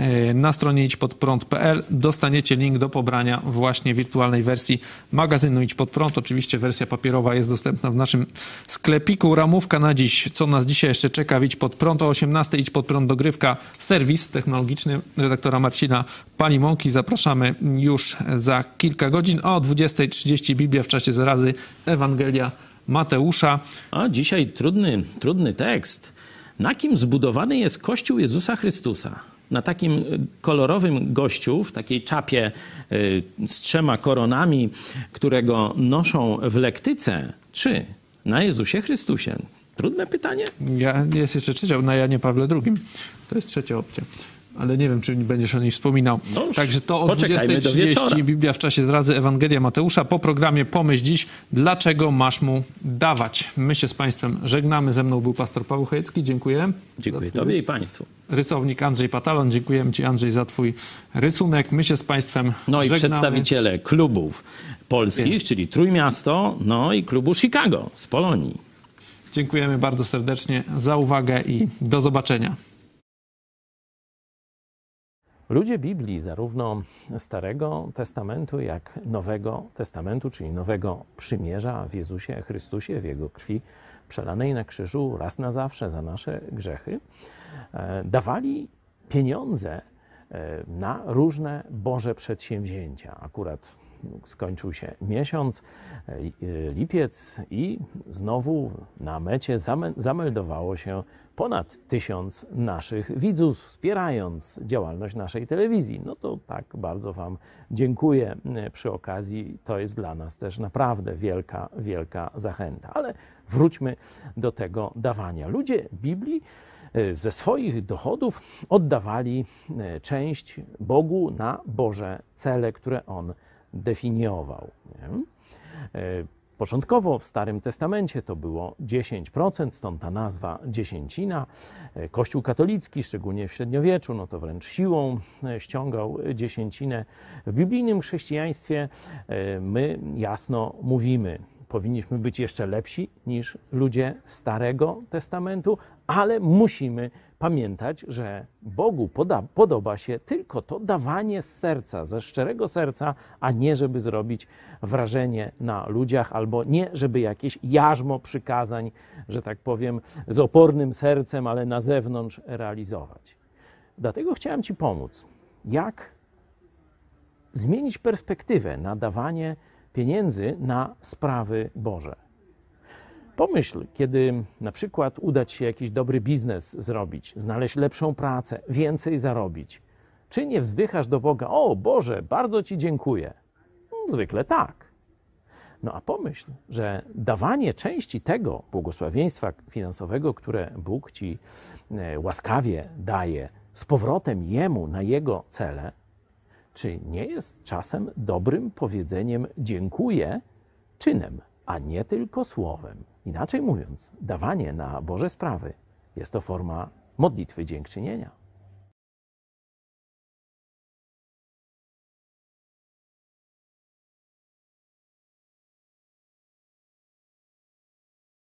na stronie idź pod prąd kropka p l. Dostaniecie link do pobrania właśnie wirtualnej wersji magazynu Idź Pod Prąd. Oczywiście wersja papierowa jest dostępna w naszym sklepiku. Ramówka na dziś. Co nas dzisiaj jeszcze czeka w Idź Pod Prąd? O osiemnastej Idź Pod Prąd dogrywka, serwis technologiczny redaktora Marcina Palimonki. Zapraszamy już za kilka godzin. O dwudziestej trzydzieści Biblia w czasie zarazy, Ewangelia Mateusza. A dzisiaj trudny, trudny tekst. Na kim zbudowany jest Kościół Jezusa Chrystusa? Na takim kolorowym gościu, w takiej czapie y, z trzema koronami, którego noszą w lektyce, czy na Jezusie Chrystusie? Trudne pytanie? Ja, jest jeszcze trzecia, na Janie Pawle drugim. To jest trzecia opcja. Ale nie wiem, czy będziesz o niej wspominał. No Także to o dwudziestej trzydzieści Biblia w czasie zrazy, Ewangelia Mateusza. Po programie Pomyśl dziś, dlaczego masz mu dawać. My się z państwem żegnamy. Ze mną był pastor Paweł Chojecki. Dziękuję. Dziękuję tobie i państwu. Rysownik Andrzej Patalon. Dziękujemy ci, Andrzej, za twój rysunek. My się z państwem No żegnamy. i przedstawiciele klubów polskich, Więc. czyli Trójmiasto, no i klubu Chicago z Polonii. Dziękujemy bardzo serdecznie za uwagę i do zobaczenia. Ludzie Biblii, zarówno Starego Testamentu, jak Nowego Testamentu, czyli Nowego Przymierza w Jezusie Chrystusie, w Jego krwi przelanej na krzyżu raz na zawsze za nasze grzechy, dawali pieniądze na różne Boże przedsięwzięcia. Akurat skończył się miesiąc, lipiec i znowu na mecie zameldowało się ponad tysiąc naszych widzów, wspierając działalność naszej telewizji. No to tak bardzo wam dziękuję przy okazji. To jest dla nas też naprawdę wielka, wielka zachęta. Ale wróćmy do tego dawania. Ludzie Biblii ze swoich dochodów oddawali część Bogu na Boże cele, które On definiował. Nie? Początkowo w Starym Testamencie to było dziesięć procent, stąd ta nazwa dziesięcina. Kościół katolicki, szczególnie w średniowieczu, no to wręcz siłą ściągał dziesięcinę. W biblijnym chrześcijaństwie my jasno mówimy, powinniśmy być jeszcze lepsi niż ludzie Starego Testamentu, ale musimy pamiętać, że Bogu poda, podoba się tylko to dawanie z serca, ze szczerego serca, a nie żeby zrobić wrażenie na ludziach, albo nie żeby jakieś jarzmo przykazań, że tak powiem, z opornym sercem, ale na zewnątrz realizować. Dlatego chciałem Ci pomóc, jak zmienić perspektywę na dawanie pieniędzy na sprawy Boże. Pomyśl, kiedy na przykład uda Ci się jakiś dobry biznes zrobić, znaleźć lepszą pracę, więcej zarobić. Czy nie wzdychasz do Boga: o Boże, bardzo Ci dziękuję? Zwykle tak. No a pomyśl, że dawanie części tego błogosławieństwa finansowego, które Bóg Ci łaskawie daje, z powrotem Jemu na Jego cele, czy nie jest czasem dobrym powiedzeniem dziękuję czynem, a nie tylko słowem? Inaczej mówiąc, dawanie na Boże sprawy jest to forma modlitwy dziękczynienia.